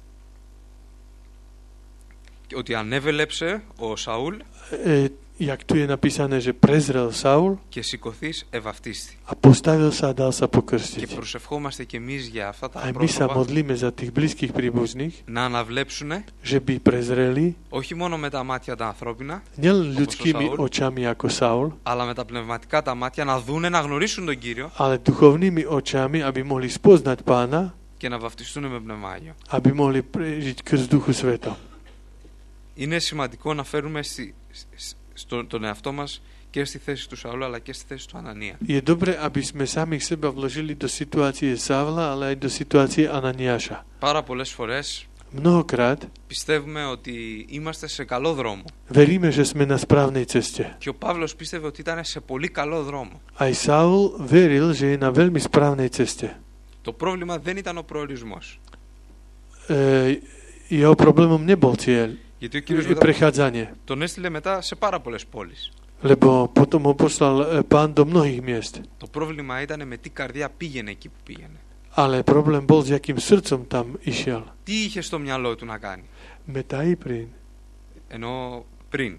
ότι ανέβελεψε ο Σαούλ jak tu je napísané, že prezrel Saul και σηκωθείς ευαυτίστη. a postavil sa a dal sa Και pokrstiť. προσευχόμαστε και εμείς για αυτά τα Aj my sa πρόσωπα modlíme za tých blízkych príbuzných, να αναβλέψουν že by prezreli όχι μόνο με τα μάτια τα ανθρώπινα, nielen Όπως ο ľudskými Saul. očami ako Saul, αλλά με τα πνευματικά τα μάτια να δούνε, να γνωρίσουν τον Κύριο ale duchovnými očami, aby mohli spoznať Pána, και να βαφτιστούν με πνευμάγιο. aby mohli prežiť krst Duchu Svetom. Είναι σημαντικό να φέρουμε τον εαυτό μας και στη θέση του Σαούλου αλλά και στη θέση του Ανανία. Je dobre, aby sme samých seba vložili do situácie Savla, ale aj do situácie Ananiáša. Πάρα πολλές φορές Mnohokrát πιστεύουμε ότι είμαστε σε καλό δρόμο. veríme, že sme na správnej ceste. Και ο Παύλος πίστευε ότι ήταν σε πολύ καλό δρόμο. Aj Saul veril, že je na veľmi správnej ceste. Το πρόβλημα δεν ήταν ο προορισμός. Jeho problémom nebol cieľ, Γιατί ο Κύριος prechádzanie. τον έστειλε μετά σε πάρα πολλές πόλεις. Lebo potom ho poslal Pán do mnohých miest. Το πρόβλημα ήταν με τι καρδιά πήγαινε εκεί που πήγαινε. Ale problém bol, s jakým srdcom tam išiel. Τι είχε στο μυαλό του να κάνει. Μετά i prín. Ενώ πριν.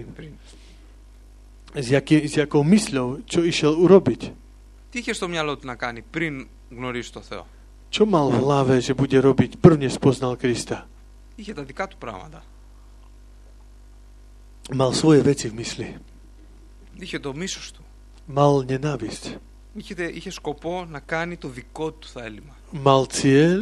S jakou mysľou, čo išiel urobiť. Τι είχε στο μυαλό του να κάνει πριν γνωρίσει το Θεό. Čo mal v hlave, že bude robiť, prvne spoznal Krista. Είχε τα δικά του πράγματα. Mal svoje veci v mysli. Είχε το μίσος του. Mal nenávisť. Είχε σκοπό να κάνει το δικό του θέλημα. Mal cieľ,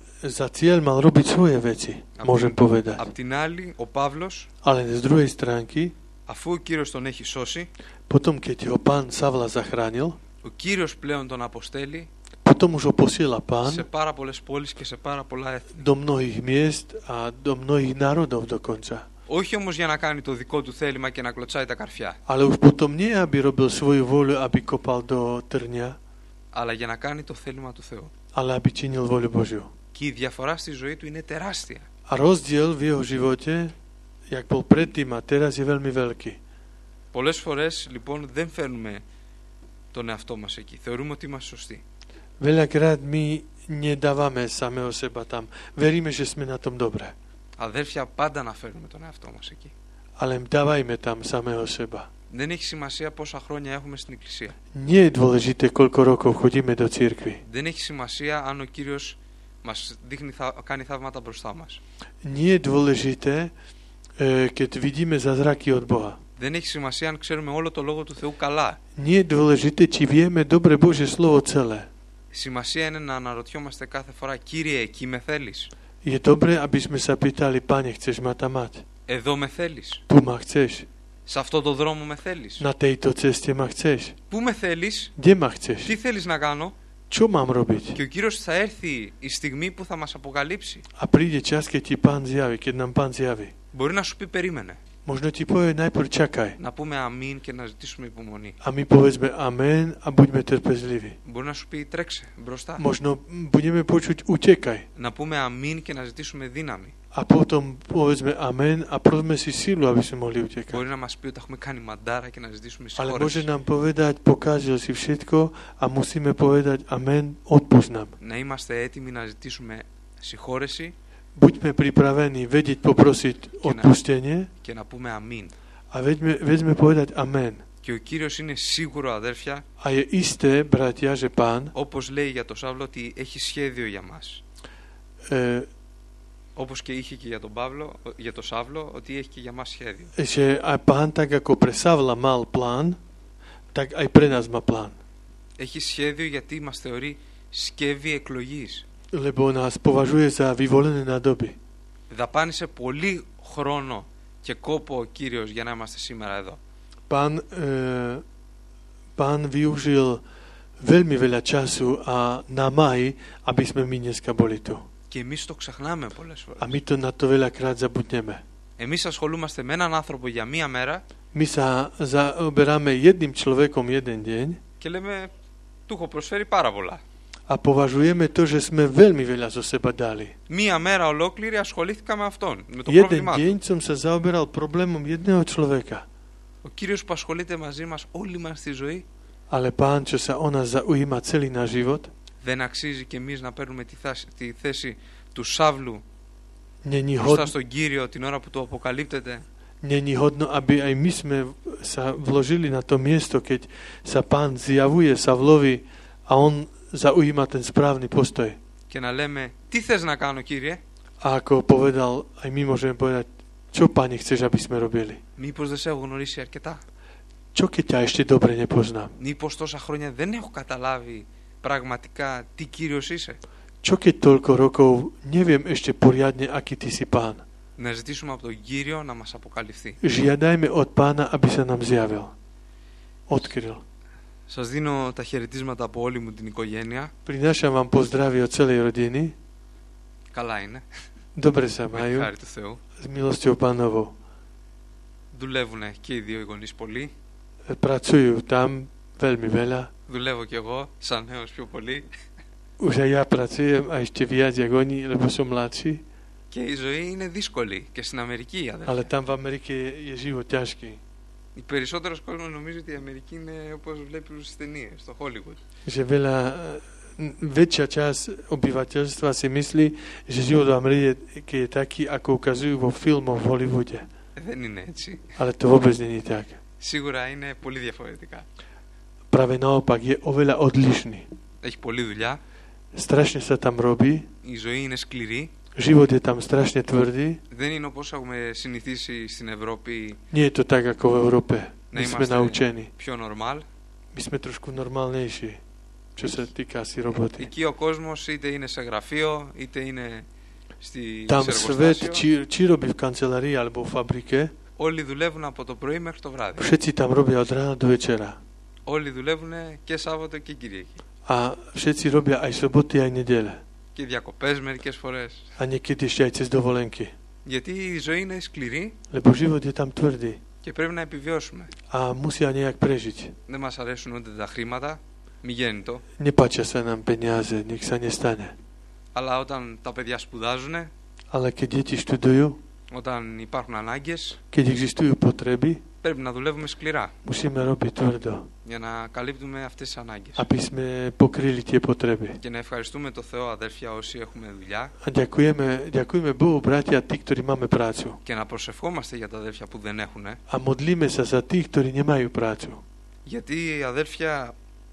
za cieľ mal robiť svoje veci, môžem povedať. Απ' την άλλη, ο Παύλος, Ale z druhej stránky, αφού ο Κύριος τον έχει σώσει, potom keď ho Pán Savla zachránil, ο Κύριος πλέον τον αποστέλει potom už ho posiela Pán σε πάρα πολλές πόλεις και σε πάρα πολλά έθνη. do mnohých miest a do mnohých národov dokonca. Όχι όμως για να κάνει το δικό του θέλημα και να κλωτσάει τα καρφιά, Ale už potom nie, aby robil svoju voľu, aby kopal do trňa, αλλά για να κάνει το θέλημα του Θεού. ale aby činil voľu Božiu. Και η διαφορά στη ζωή του είναι τεράστια. A rozdiel v jeho živote, jak bol predtým a teraz, je veľmi veľký. Πολλές φορές λοιπόν δεν φέρνουμε τον εαυτό μας εκεί. Θεωρούμε ότι είμαστε sωστοί. Veľakrát my nedávame samého seba tam. Veríme, že sme na tom dobre. Αδέρφια, πάντα να φέρνουμε τον εαυτό μας εκεί. Ale dávajme tam samého seba. Δεν έχει σημασία πόσα χρόνια έχουμε στην εκκλησία. Nie je dôležité, koľko rokov chodíme do cirkvi. Δεν έχει σημασία αν ο Κύριος μας δείχνει, κάνει θαύματα μπροστά μας. Nie je dôležité, keď vidíme zázraky od Boha. Δεν έχει σημασία αν ξέρουμε όλο το Λόγο του Θεού καλά. Nie je dôležité, či vieme dobre Božie slovo celé. Σημασία είναι να αναρωτιόμαστε κάθε φορά, Κύριε, εκεί με θέλεις? Je dobré, aby sme sa pýtali, Pane, chceš ma tam mať? Εδώ με θέλεις? Tu ma chceš? Σε αυτό το δρόμο με θέλεις? Na tejto ceste ma chceš? Πού με θέλεις? Kde ma chceš? Τι θέλεις να κάνω? Čo mám robiť? Και ο Κύριος θα έρθει η στιγμή που θα μας αποκαλύψει. A príde čas, keď ti Pán zjaví, keď nám Pán zjaví. Μπορεί να σου πει περίμενε. Možno ti povie najprv čakaj. Να πούμε αμήν και να ζητήσουμε υπομονή. A my povedzme amen a buďme trpezliví. Μπορεί να σου πει τρέξε μπροστά. Možno budeme počuť utekaj. Να πούμε αμήν και να ζητήσουμε δύναμη. A potom povedzme amen a prosme si silu, aby sme mohli utekať. Μπορεί να μας πει ότι έχουμε κάνει μαντάρα και να ζητήσουμε Ale môže συγχώρεση. nám povedať, pokazil si všetko a musíme povedať amen, odpusť nám. Να είμαστε έτοιμοι να ζητήσουμε συγχώρεση Buďme pripravení vedieť poprosiť odpustenie και να πούμε αμήν. a veďme povedať amen. Και ο Κύριος είναι σίγουρο, αδέρφια, A je isté, bratia, že Pán, όπως λέει για τον Σαύλο, ότι έχει σχέδιο για μας. Όπως και είχε και για τον Παύλο, για τον Σαύλο, ότι έχει και για μας σχέδιο. že aj Pán, tak ako pre Savla mal plán, tak aj pre nás má plán. Έχει σχέδιο γιατί μας θεωρεί σκεύη εκλογής. Lebo nás považuje za vyvolené na doby. Δαπάνησε πολύ χρόνο και κόπο ο Κύριος για να είμαστε σήμερα εδώ. Pán využil veľmi veľa času a námahy, aby sme my dneska boli tu. Και εμείς το ξεχνάμε πολλές φορές. A my to na to veľakrát zabudneme. Εμείς ασχολούμαστε με έναν άνθρωπο για μία μέρα My sa zaoberáme jedným človekom jeden deň και λέμε του έχω προσφέρει πάρα πολλά. a považujeme to, že sme veľmi veľa zo seba dali. Μία μέρα ολόκληρη ασχολήθηκα με αυτόν, με το Jeden πρόβλημά του. deň som sa zaoberal problémom jedného človeka. Ο Κύριος που ασχολείται μαζί μας όλη μας τη ζωή Ale Pán, čo sa o nás zaujíma celý náš život, δεν αξίζει και εμείς να παίρνουμε τη θέση του Σαύλου není μπροστά στον Κύριο την ώρα που το αποκαλύπτεται. Není hodno, aby aj my sme sa vložili na to miesto, keď sa Pán zjavuje Savlovi a on zaujíma ten správny postoj. Και να λέμε τι θες να κάνω Κύριε. A ako povedal, aj my môžeme povedať, čo Pane chceš, aby sme robili? Μήπως δεν σε έχω γνωρίσει αρκετά. Čo keď ťa ešte dobre nepoznám? Μήπως τόσα χρόνια δεν έχω καταλάβει πραγματικά τι Κύριος είσαι. Čo keď toľko rokov neviem ešte poriadne, aký ty si Pán? Να ζητήσουμε από τον Κύριο να μας αποκαλυφθεί. Žiadajme od Pána, aby sa nám zjavil. Odkryl. Σας δίνω τα χαιρετίσματα από όλη μου την οικογένεια. Prinášam vám pozdravy od celej rodiny. Καλά είναι. Dobre sa Με majú. χάρη του Θεού. S milosťou Pánovou. Δουλεύουν και οι δύο οι γονείς πολύ. Pracujú tam veľmi veľa. Δουλεύω κι εγώ σαν νέος πιο πολύ. Už aj ja pracujem a ešte viac jak oni, lebo som mladší. Και η ζωή είναι δύσκολη και στην Αμερική, αδερφέ. Ale tam v Amerike je život ťažký. Οι περισσότερος κόσμος νομίζει ότι η Αμερική είναι όπως βλέπει στις ταινίες, στο Hollywood. Že väčšia časť obyvateľstva si myslí, že život v Amerike je taký, ako ukazujú vo filmoch v Hollywoode. Δεν είναι έτσι. Ale to vôbec nie je tak. Σίγουρα είναι πολύ διαφορετικά. Práve naopak je oveľa odlišný. Έχει πολλή δουλειά. Strašne sa tam robí. Η ζωή είναι σκληρή. Život je tam strašne tvrdý. Δεν είναι όπως έχουμε συνηθίσει στην Ευρώπη. Nie je to tak, ako v Európe. Να My sme είμαστε naučení. πιο normal. My sme trošku normálnejší, čo sa týka asi roboty. Εκεί ο κόσμος είτε είναι σε γραφείο, είτε είναι σε Tam svet, εργοστάσιο. či robí v kancelárii alebo v fabrike, Όλοι δουλεύουν από το πρωί μέχρι το βράδυ. všetci tam robia od rána do večera. Όλοι δουλεύουν και Σάββατο και Κυριακή. A všetci robia aj soboty, aj nedele. Και διακοπές μερικές φορές. A niekedy ešte aj cez dovolenky. Γιατί η ζωή είναι σκληρή Lebo život je tam tvrdý και πρέπει να επιβιώσουμε. a musia nejak prežiť. Δεν μας αρέσουν ούτε τα χρήματα, μη γέννητο. Nepáčia sa nám peniaze, nech sa nestane. Αλλά όταν τα παιδιά σπουδάζουν, Ale keď deti študujú, όταν υπάρχουν ανάγκες, keď existujú potreby, πρέπει να δουλεύουμε σκληρά musíme robiť tvrdo, για να καλύπτουμε αυτές τις ανάγκες. aby sme pokryli tie potreby. Και να ευχαριστούμε το Θεό, αδέρφια, όσοι έχουμε δουλειά. A ďakujeme Bohu, bratia, tí, ktorí máme prácu. Και να προσευχόμαστε για τα αδέρφια που δεν έχουν. A modlíme sa za tých, ktorí nemajú prácu. Γιατί, αδέρφια,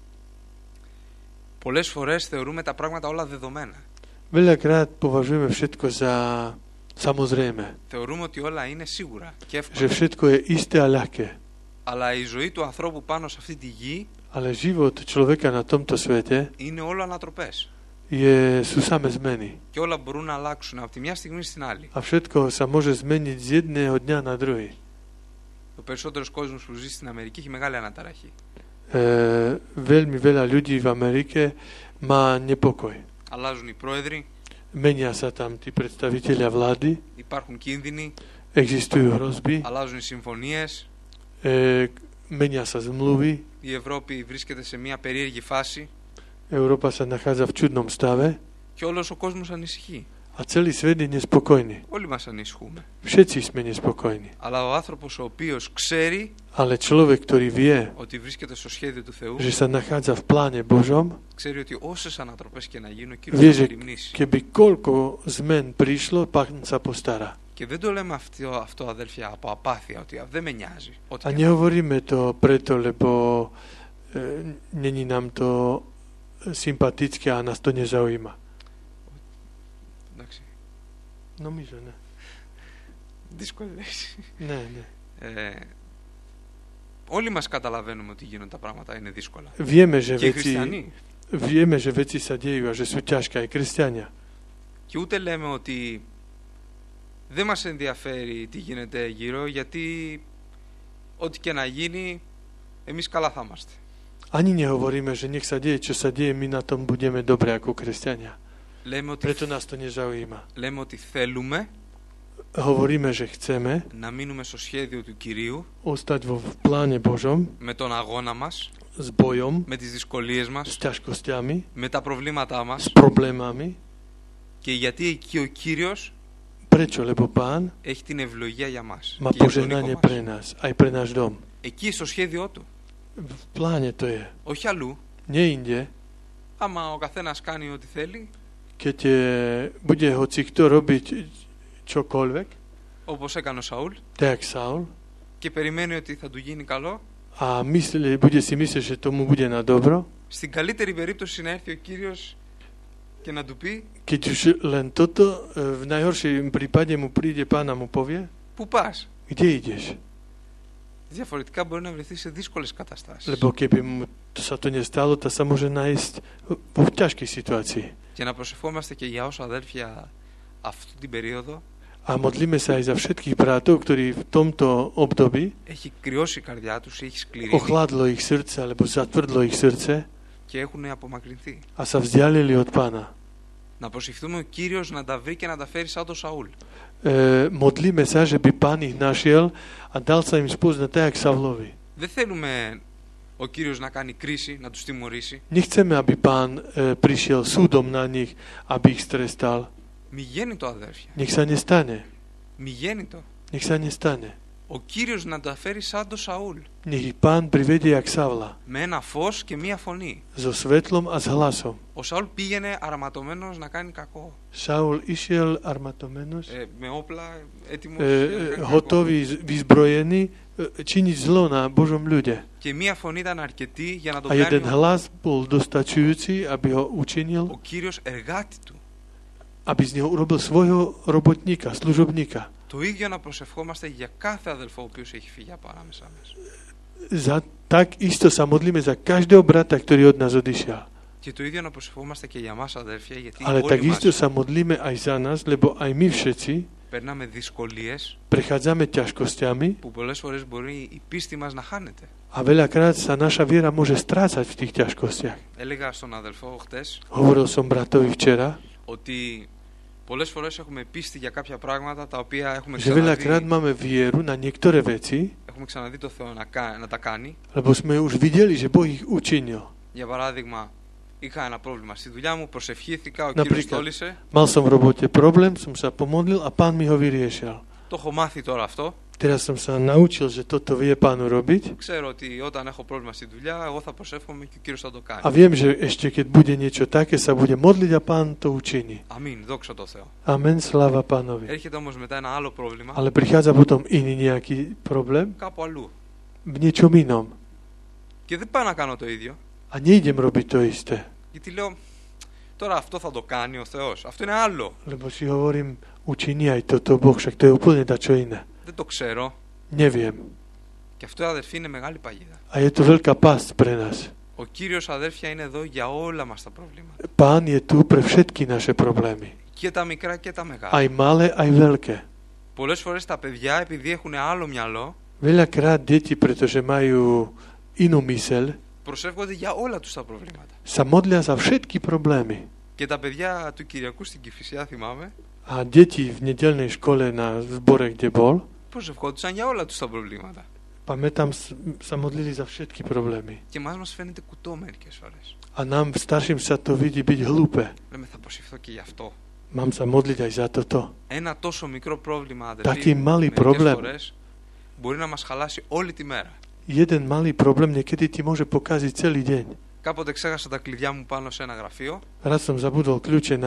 πολλές φορές θεωρούμε τα πράγματα όλα δεδομένα. Veľakrát považujeme všetko za samozrejme. Θεωρούμε ότι όλα είναι σίγουρα και Že εύκολα. všetko je isté a ľahké. Αλλά η ζωή του ανθρώπου πάνω σε αυτή τη γη Ale život človeka na tomto svete είναι όλο ανατροπές. sú samé zmeny. Και όλα μπορούν να αλλάξουν από τη μια στιγμή στην άλλη. A všetko sa môže zmeniť z jedného dňa na druhý. Ο περισσότερος κόσμος που ζει στην Αμερική έχει μεγάλη αναταραχή. Veľmi veľa ľudí v Amerike má nepokoj. Αλλάζουν οι πρόεδροι, Menia sa tam tí predstavitelia vlády, υπάρχουν κίνδυνοι, existujú hrozby, αλλάζουν οι συμφωνίες. menia sa zmluvy, Η Ευρώπη βρίσκεται σε μια περίεργη φάση Európa sa nachádza v čudnom stave και όλος ο κόσμος ανησυχεί. a celý svet je nespokojný. Όλοι μας ανησυχούμε. Všetci sme nespokojní. Αλλά ο άνθρωπος ο οποίος ξέρει Ale človek, ktorý vie, ότι βρίσκεται στο σχέδιο του Θεού, že sa nachádza v pláne Božom, ξέρει ότι όσες ανατροπές και να γίνουν, ο Κύριος vie, θα že μεριμνήσει. keby koľko zmen prišlo, Pán sa postará. Και δεν το λέμε αυτό αδέλφια από απάθεια, ότι δεν με νοιάζει. A nehovoríme to preto, lebo není nám to sympatické a nás to nezaujíma. Εντάξει. Νομίζω, ναι. Δύσκολη λέξη. Ναι, ναι. Όλοι μας καταλαβαίνουμε ότι γίνονται τα πράγματα, είναι δύσκολα. Vieme, že veci sa dejú a že sú ťažké aj kresťania. Και ούτε λέμε ότι δεν μας ενδιαφέρει τι γίνεται γύρω, γιατί ό,τι και να γίνει, εμείς καλά θα είμαστε. Ani nehovoríme, že nech sa deje, čo sa deje, my na tom budeme dobre ako kresťania. Preto nás to neζaujíma. Λέμε ότι θέλουμε Hovoríme, že chceme να μείνουμε στο σχέδιο του Κυρίου, ostať vo pláne Božom με τον αγώνα μας, s bojom, με τις δυσκολίες s μας, ťažkosťami, με τα προβλήματά s μας, problémami. και γιατί εκεί ο Κύριος Prečo? Lebo Pán έχει την ευλογία για μας má και για τον οίκο požehnanie μας. pre nás, aj pre náš dom. Εκεί στο σχέδιό του, V pláne to je. όχι αλλού. Nie inde. Άμα ο καθένας κάνει ό,τι θέλει, Keď bude hoci kto robiť čokoľvek, όπως έκανε ο Σαούλ, tak jak Saul, και περιμένει ότι θα του γίνει καλό, a bude si myslieť, že tomu bude na dobro, στην καλύτερη περίπτωση να έρθει ο Κύριος και να του πει, keď už len toto, v najhoršom prípade mu príde Pán a mu povie, πού πας? kde ideš? Διαφορετικά μπορεί να βρεθεί σε δύσκολες καταστάσεις. Lebo keby mu sa to nestalo, to sa môže nájsť vo ťažkej situácii. Και να προσευχόμαστε και για όσους αδέλφια αυτή την περίοδο A modlíme sa aj za všetkých bratov, ktorí v tomto období έχει κρυώσει η καρδιά τους, έχει σκληρύνει ochladlo ich srdce, alebo zatvrdlo ich srdce και έχουν απομακρυνθεί. a sa vzdialili od Pána. Να προσευχθούμε ο Κύριος να τα βρει και να τα φέρει σαν τον Σαούλ. Modlíme sa, že by Pán ich našiel a dal sa im spoznať tak, jak Savlovi. Δεν θέλουμε ο Κύριος να κάνει κρίση, να τους τιμωρήσει. Nechceme, aby Pán prišiel súdom na nich, aby ich strestal. Μη γίνει το, αδέρφια. Nech sa nestane. Μη γίνει το. Nech sa nestane. Ο Κύριος να τα φέρει σαν τον Σαούλ. Nech ich Pán privedie jak Savla. Με ένα φως και μία φωνή. So svetlom a s hlasom. Ο Σαούλ πήγαινε αραματωμένος να κάνει κακό. Saul išiel armatomenos, Με όπλα έτοιμος. hotový, vyzbrojený, činiť zlo na Božom ľude. Και μία φωνή ήταν αρκετή για να τον A jeden κάνει hlas bol dostačujúci, aby ho učinil, ο Κύριος εργάτη του. aby z neho urobil svojho robotníka, služobníka. Το ίδιο να προσευχόμαστε για κάθε αδελφό ο οποίος έχει φύγει από ανάμεσά μας. Tak isto sa modlíme za každého brata, ktorý od nás odišiel. Και το ίδιο να προσευχόμαστε και για μας αδέλφια, γιατί Ale όλοι takisto μας sa modlíme aj za nás, lebo aj my všetci περνάμε δυσκολίες prechádzame ťažkosťami που πολλές φορές μπορεί η πίστη μας να χάνεται. a veľakrát sa naša viera môže strácať v tých ťažkostiach. Έλεγα στον αδελφό χτες Hovoril som bratovi včera, ότι πολλές φορές έχουμε πίστη για κάποια πράγματα τα οποία že veľakrát máme vieru na niektoré veci, έχουμε ξαναδεί το Θεό να τα κάνει. lebo sme už videli, že Boh ich učinil. Για παράδειγμα, είχα ένα πρόβλημα στη δουλειά μου, προσευχήθηκα, ο Κύριος τόλισε. Mal som v robote problém, som sa pomodlil a Pán mi ho vyriešil. Το έχω μάθει τώρα αυτό. Teraz som sa naučil, že toto vie Pán urobiť. Ξέρω ότι όταν έχω πρόβλημα στη δουλειά, εγώ θα προσεύχομαι και ο Κύριος θα το κάνει. A viem, že ešte keď bude niečo také, sa bude modliť a Pán to učiní. Αμήν, δόξα τω Θεώ. Amen, sláva Pánovi. Έρχεται όμως μετά ένα άλλο πρόβλημα, Ale prichádza potom iný nejaký problém κάπου αλλού. v niečom inom. Και δεν πάω να κάνω το ίδιο. A nejdem robiť to isté. Γιατί λέω, τώρα αυτό θα το κάνει ο Θεός. Αυτό είναι άλλο. Lebo si hovorím, učiní aj toto Boh, však to je úplne dačo iné. Δεν το ξέρω. Neviem. Και αυτό, αδερφοί, είναι μεγάλη παγίδα. A je to veľká pásť pre nás. Ο Κύριος, αδέρφια, είναι εδώ για όλα μας τα προβλήματα. Pán je tu pre všetky naše problémy. Και τα μικρά και τα μεγάλα. Aj malé, aj veľké. Πολλές φορές τα παιδιά, επειδή έχουν άλλο μυαλό, Veľakrát deti, pretože majú inú myseľ, προσεύχονται για όλα τους τα προβλήματα. sa modlia za všetky problémy. Και τα παιδιά του Κυριακού στην Κηφισιά, θυμάμαι, A deti v nedeľnej škole na zbore, kde bol, προσευχόντουσαν για όλα τους τα προβλήματα. pamätám, sa modlili za všetky problémy. Και εμάς μας φαίνεται κουτό μερικές φορές. A nám starším sa to vidí byť hlúpe. Λέμε, θα προσευχθώ και γι' αυτό. Mám sa modliť aj za toto. Ένα τόσο μικρό πρόβλημα, Taký αδερφοί, malý μερικές problém. φορές μπορεί να μας χαλάσει όλη τη μέρα. Jeden malý problém niekedy ti môže pokaziť celý deň. Κάποτε ξέχασα τα κλειδιά μου πάνω σε ένα γραφείο, Raz som zabudol kľúče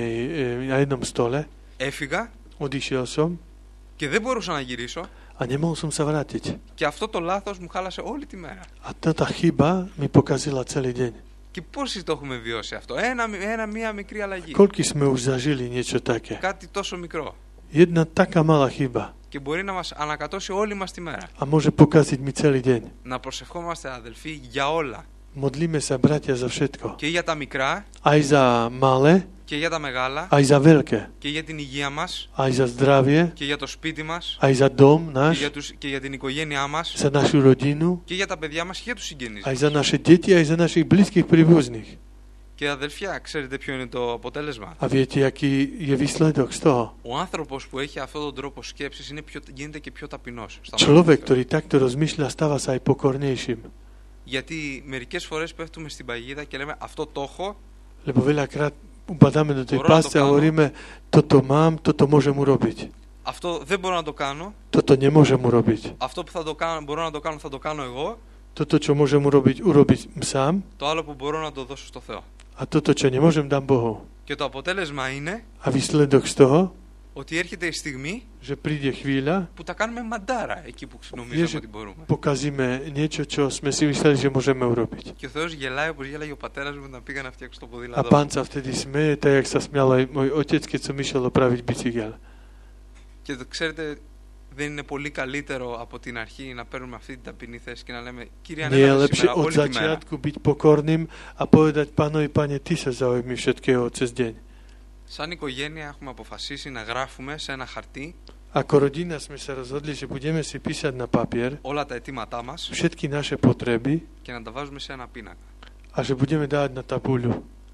na jednom stole, έφυγα odišiel som και δεν μπορούσα να γυρίσω a nemohol som sa vrátiť. και αυτό το λάθος μου χάλασε όλη τη μέρα. A táto chyba mi pokazila celý deň. Και πόσοι το έχουμε βιώσει αυτό? Μία μικρή αλλαγή. Koľky sme už zažili niečo také? Κάτι τόσο μικρό. Jedna taká malá chyba Και μπορεί να μας ανακατώσει όλη μας τη μέρα. a môže pokaziť mi celý deň. Να προσευχόμαστε, αδελφοί, για όλα. Modlíme sa, bratia, za všetko. Και για τα μικρά Aj za malé, και για τα μεγάλα aj za veľké. και για την υγεία μας Aj za zdravie, και για το σπίτι μας aj za dom και náš, και για την οικογένειά μας za našu rodinu, και για τα παιδιά μας και για τους συγγενείς aj μας. za naše deti, aj za našich blízkych príbuzných. Και αδελφιά, ξέρετε ποιο είναι το αποτέλεσμα? A viete, aký je výsledok z toho? Ο άνθρωπος που έχει αυτόν τον τρόπο σκέψης γίνεται και πιο ταπεινός. Človek, ktorý takto rozmýšľa, stáva sa aj pokornejším. Γιατί μερικές φορές πέφτουμε στην παγίδα και λέμε αυτό το έχω. Lebo veľakrát upadáme do tej pásce a hovoríme, toto mám, toto môžem urobiť. Αυτό δεν μπορώ να το κάνω. Toto nemôžem urobiť. Αυτό που μπορώ να το κάνω θα το κάνω εγώ. Toto, čo môžem urobiť sám. Το άλλο που μπορώ να το δώσω στο Θεό. A toto, čo nemôžem, dám Bohu. Και το αποτέλεσμα είναι A výsledok z toho, ότι έρχεται η στιγμή že príde chvíľa, που τα κάνουμε μαντάρα εκεί που νομίζαμε ότι μπορούμε. Pokazíme niečo, čo sme si mysleli, že môžeme urobiť. Και ο Θεός γελάει όπως γέλαγε ο πατέρας μου όταν πήγα να φτιάξω το A ποδήλατο. Pán sa vtedy smeje, tak jak sa smial aj môj otec, keď som išiel opraviť bicykel. Και ξέρετε, δεν είναι πολύ καλύτερο από την αρχή να παίρνουμε αυτή την ταπεινή θέση και να λέμε Κύριε Nie je ανέλαβε lepšie σήμερα od όλη τη μέρα. začiatku byť pokorným a povedať Pánovi, Pane, Ty sa zaujími všetkého cez deň. Σαν οικογένεια έχουμε αποφασίσει να γράφουμε σε ένα χαρτί Ako rodina sme sa rozhodli, že budeme si písať na papier όλα τα αιτήματά μας všetky naše potreby και να τα βάζουμε σε ένα πίνακα. a že budeme dávať na tabuľu.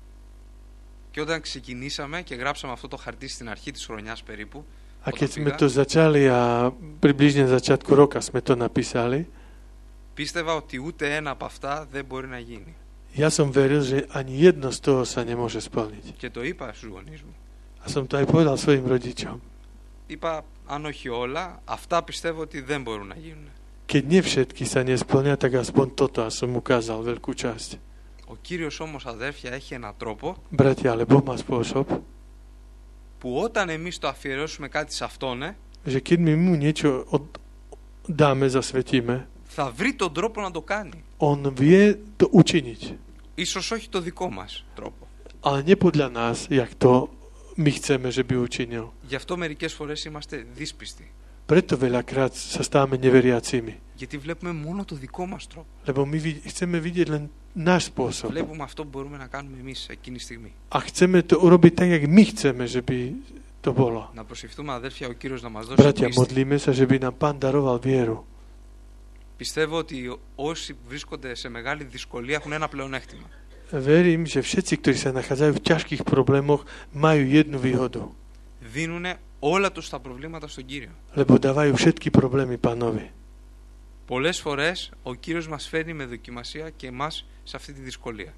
Και όταν ξεκινήσαμε και γράψαμε αυτό το χαρτί στην αρχή της χρονιάς περίπου, A keď sme to začali a približne na začiatku roka sme to napísali, πίστευα ότι ούτε ένα από αυτά δεν μπορεί να γίνει. ja som veril, že ani jedno z toho sa nemôže splniť. Και το είπα στους γονείς μου. A som to aj povedal svojim rodičom. Είπα, αν όχι όλα, αυτά πιστεύω ότι δεν μπορούν να γίνουν. Keď nie všetky sa nesplnia, tak aspoň toto a som ukázal veľkú časť. Ο Κύριος όμως, αδέρφια, έχει έναν τρόπο Bratia, ale Boh má spôsob, που όταν εμείς το αφιερώσουμε κάτι σε αυτόν, že keď my mu niečo dáme, zasvetíme, θα βρει τον τρόπο να το κάνει. on vie to učiniť. Ίσως όχι το δικό μας τρόπο. Ale nie podľa nás, jak to my chceme, že by učinil. Γι' αυτό μερικές φορές είμαστε δύσπιστοι. Preto veľakrát sa stávame neveriacimi. Γιατί βλέπουμε μόνο το δικό μας τρόπο. Lebo my chceme vidieť len náš spôsob. Βλέπουμε αυτό που μπορούμε να κάνουμε εμείς εκείνη τη στιγμή. A chceme to urobiť tak, jak my chceme, že by to bolo. Να προσευχθούμε, αδέρφια, ο Κύριος να μας δώσει Bratia, πίστη. modlíme sa, že by nám Pán daroval vieru. Πιστεύω ότι όσοι βρίσκονται σε μεγάλη δυσκολία έχουν ένα πλεονέκτημα. Verím, že všetci, ktorí sa nachádzajú v ťažkých problémoch, majú jednu výhodu. Δίνουν όλα τους τα προβλήματα στον Κύριο. Lebo dávajú všetky problémy Pánovi. Πολλές φορές ο Κύριος μας φέρνει με δοκιμασία και εμάς σε αυτή τη δυσκολία.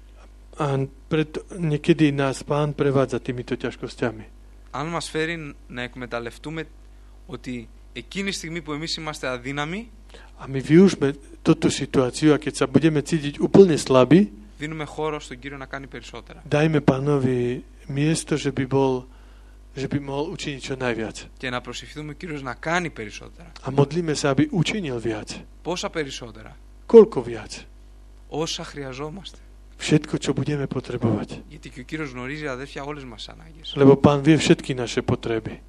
A preto niekedy nás Pán prevádza týmito ťažkosťami. Αν μας φέρει να εκμεταλλευτούμε ότι εκείνη τη στιγμή που εμείς είμαστε αδύναμοι, A my využme túto situáciu a keď sa budeme cítiť úplne slabí, δίνουμε χώρο στον Κύριο να κάνει περισσότερα. dajme Pánovi miesto, že by mohol učiniť čo najviac. Και να προσευχηθούμε ο Κύριος να κάνει περισσότερα. A modlíme sa, aby učinil viac. Πόσα περισσότερα? Koľko viac? Όσα χρειαζόμαστε. Všetko, čo budeme potrebovať. Γιατί και ο Κύριος γνωρίζει, αδέρφια, όλες μας τις ανάγκες. Lebo Pán vie všetky naše potreby.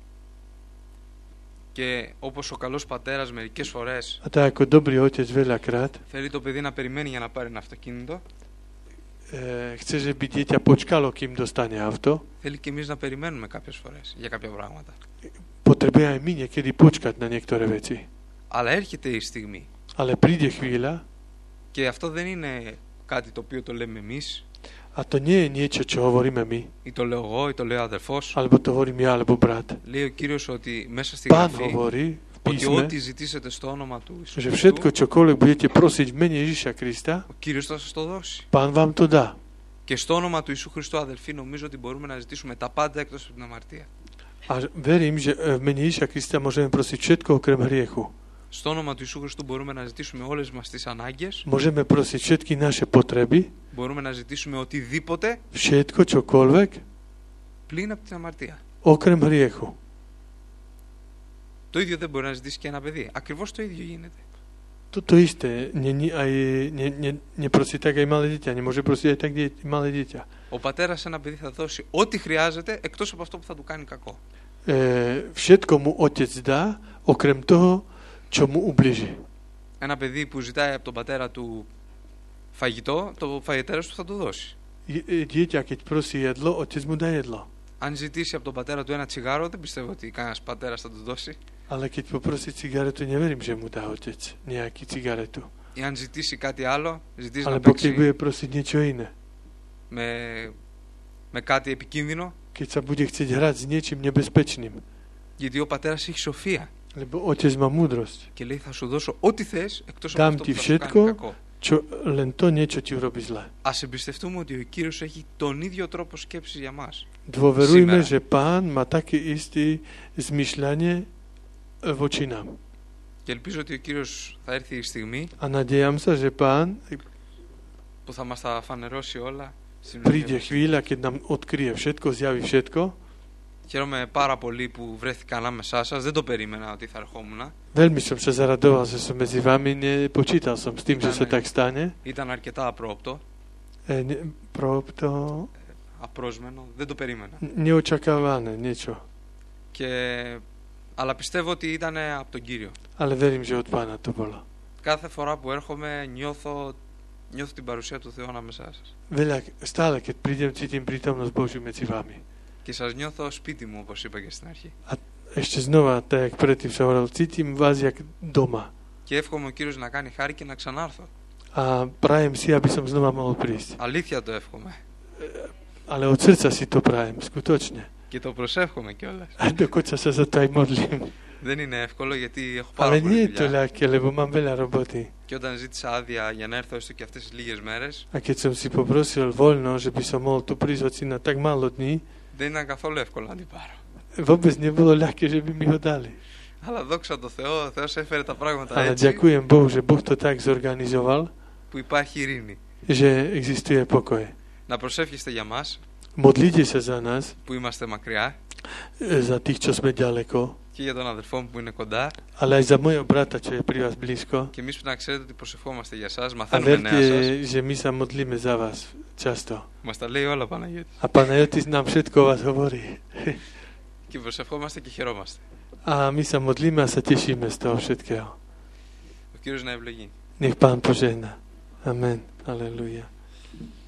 Και όπως ο καλός πατέρας μερικές φορές A tak ako dobrý otec veľakrát θέλει το παιδί να περιμένει για να πάρει ένα αυτοκίνητο, chce, že by dieťa počkalo, kým dostane auto. θέλει και εμείς να περιμένουμε κάποιες φορές για κάποια πράγματα. Potrebuje aj my niekedy počkať na niektoré veci. Αλλά έρχεται η στιγμή. Ale príde chvíľa, Και αυτό δεν είναι κάτι το οποίο το λέμε εμείς, a to nie je niečo, čo hovoríme my, ή το λέω εγώ, ή το λέει ο αδερφός. alebo to hovorím ja, alebo brat. Λέει ο Κύριος ότι μέσα στη Pán Γραφή, hovorí v ότι písme, ό,τι ζητήσετε στο όνομα του Ιησού že všetko, Χριστού, čokoľvek budete prosiť v mene Ježiša Krista, ο Κύριος θα σας το δώσει. Pán vám to dá. Και στο όνομα του Ιησού Χριστού, αδελφοί, νομίζω ότι μπορούμε να ζητήσουμε τα πάντα εκτός από την αμαρτία. A verím, že v mene Ježiša Krista môžeme prosiť všetko okrem hriechu. Στο όνομα του Ιησού Χριστού μπορούμε να ζητήσουμε όλες μας τις ανάγκες. Môžeme prosiť všetky naše potreby, Μπορούμε να ζητήσουμε οτιδήποτε všetko, čokoľvek, πλην από την αμαρτία. okrem hriechu. Το ίδιο δεν μπορεί να ζητήσει και ένα παιδί. Ακριβώς το ίδιο γίνεται. To isté, neprosí tak aj malé dieťa, nemôže prosiť aj tak malé dieťa. Ο πατέρας σε ένα παιδί θα δώσει ό,τι χρειάζεται εκτός από αυτό που θα του κάνει κακό. Všetko mu otec dá, okrem toho, čo mu ubliží. Ένα παιδί που ζητάει από τον πατέρα του φαγητό, το φαγητέρας του θα του δώσει. Dieťa, keď prosí jedlo, otec mu dá jedlo. Αν ζητήσει από τον πατέρα του ένα τσιγάρο, δεν πιστεύω ότι κανένας πατέρας θα του δώσει. Ale keď poprosí cigaretu, neverím, že mu dá otec nejaký cigaretu. Ή αν ζητήσει κάτι άλλο, ζητήσει να Alebo keď παίξει bude prosiť niečo iné. με κάτι επικίνδυνο, Keď sa bude chcieť hrať s niečím nebezpečným. γιατί ο πατέρας έχει σοφία Lebo otec má múdrosť. και λέει θα σου δώσω ό,τι θες εκτός από Dám αυτό ti που θα σου κάνει všetko, κακό. len to niečo ti urobí zle. Ας εμπιστευτούμε ότι ο Κύριος έχει τον ίδιο τρόπο σκέψης για μας. Dôverujme, Σήμερα. že Pán má také isté zmyšľanie voči nám. Και ελπίζω ότι ο Κύριος θα έρθει η στιγμή A nadejam sa, že Pán που θα μας τα φανερώσει όλα. príde chvíľa, keď nám odkryje všetko, zjaví všetko. Χαίρομαι πάρα πολύ που βρέθηκα ανάμεσά σας. Δεν το περίμενα ότι θα ερχόμουν. Veľmi som sa zaradoval, že som medzi vami, nepočítal som s tým, že sa tak stane. Ήταν αρκετά απρόοπτο, To απρόσμενο. Δεν το περίμενα. neočakávané niečo. Αλλά πιστεύω ότι ήταν από τον Κύριο. Ale verím, že od Pána to bolo. Κάθε φορά που έρχομαι νιώθω την παρουσία του Θεού ανάμεσά σας. Stále, keď prídem, cítim prítomnosť Božiu medzi vami. Και σας νιώθω σπίτι μου, όπως είπα και στην αρχή. Ešte znova, tak jak predtým som hovoril, cítim vás jak doma. Και εύχομαι ο Κύριος να κάνει χάρη και να ξανάρθω. A prajem si, aby som znova mohol prísť. Αλήθεια το εύχομαι. Ale od srdca si to prajem, skutočne. Και το προσεύχομαι kieľas. A dokonca sa za to aj modlím. Δεν είναι εύκολο γιατί έχω πάρα Ale nie πολλή je to δουλειά. ľahké, lebo mám veľa roboty. Και όταν ζήτησα άδεια για να έρθω έστω και αυτές τις λίγες μέρες, A keď som si poprosil voľno, že by som mohol tu prísť hoci na tak málo dní, δεν ήταν καθόλου εύκολο να την πάρω. vôbec nebolo ľahké, že by mi ho dali. Αλλά δόξα τω Θεώ, ο Θεός έφερε τα πράγματα Ale έτσι ďakujem Bohu, že Boh to tak zorganizoval, που υπάρχει ειρήνη. že existuje pokoj. Να προσεύχεστε για μας Modlite sa za nás, που είμαστε μακριά za tých, čo sme ďaleko, και για τον αδερφό μου που είναι κοντά. ale aj za mojho brata, čo je pri vás blízko. Και εμείς πρέπει να ξέρετε ότι προσευχόμαστε για σας, A μαθαίνουμε νέα σας. verte, že my sa modlíme za vás často. Μας τα λέει όλα ο Παναγιώτης. A Panajotis nám všetko o vás hovorí. Και προσευχόμαστε και χαιρόμαστε. A my sa modlíme a sa tešíme z toho všetkého. Ο Κύριος να ευλογεί. Nech Pán požehná. Amen. Aleluja.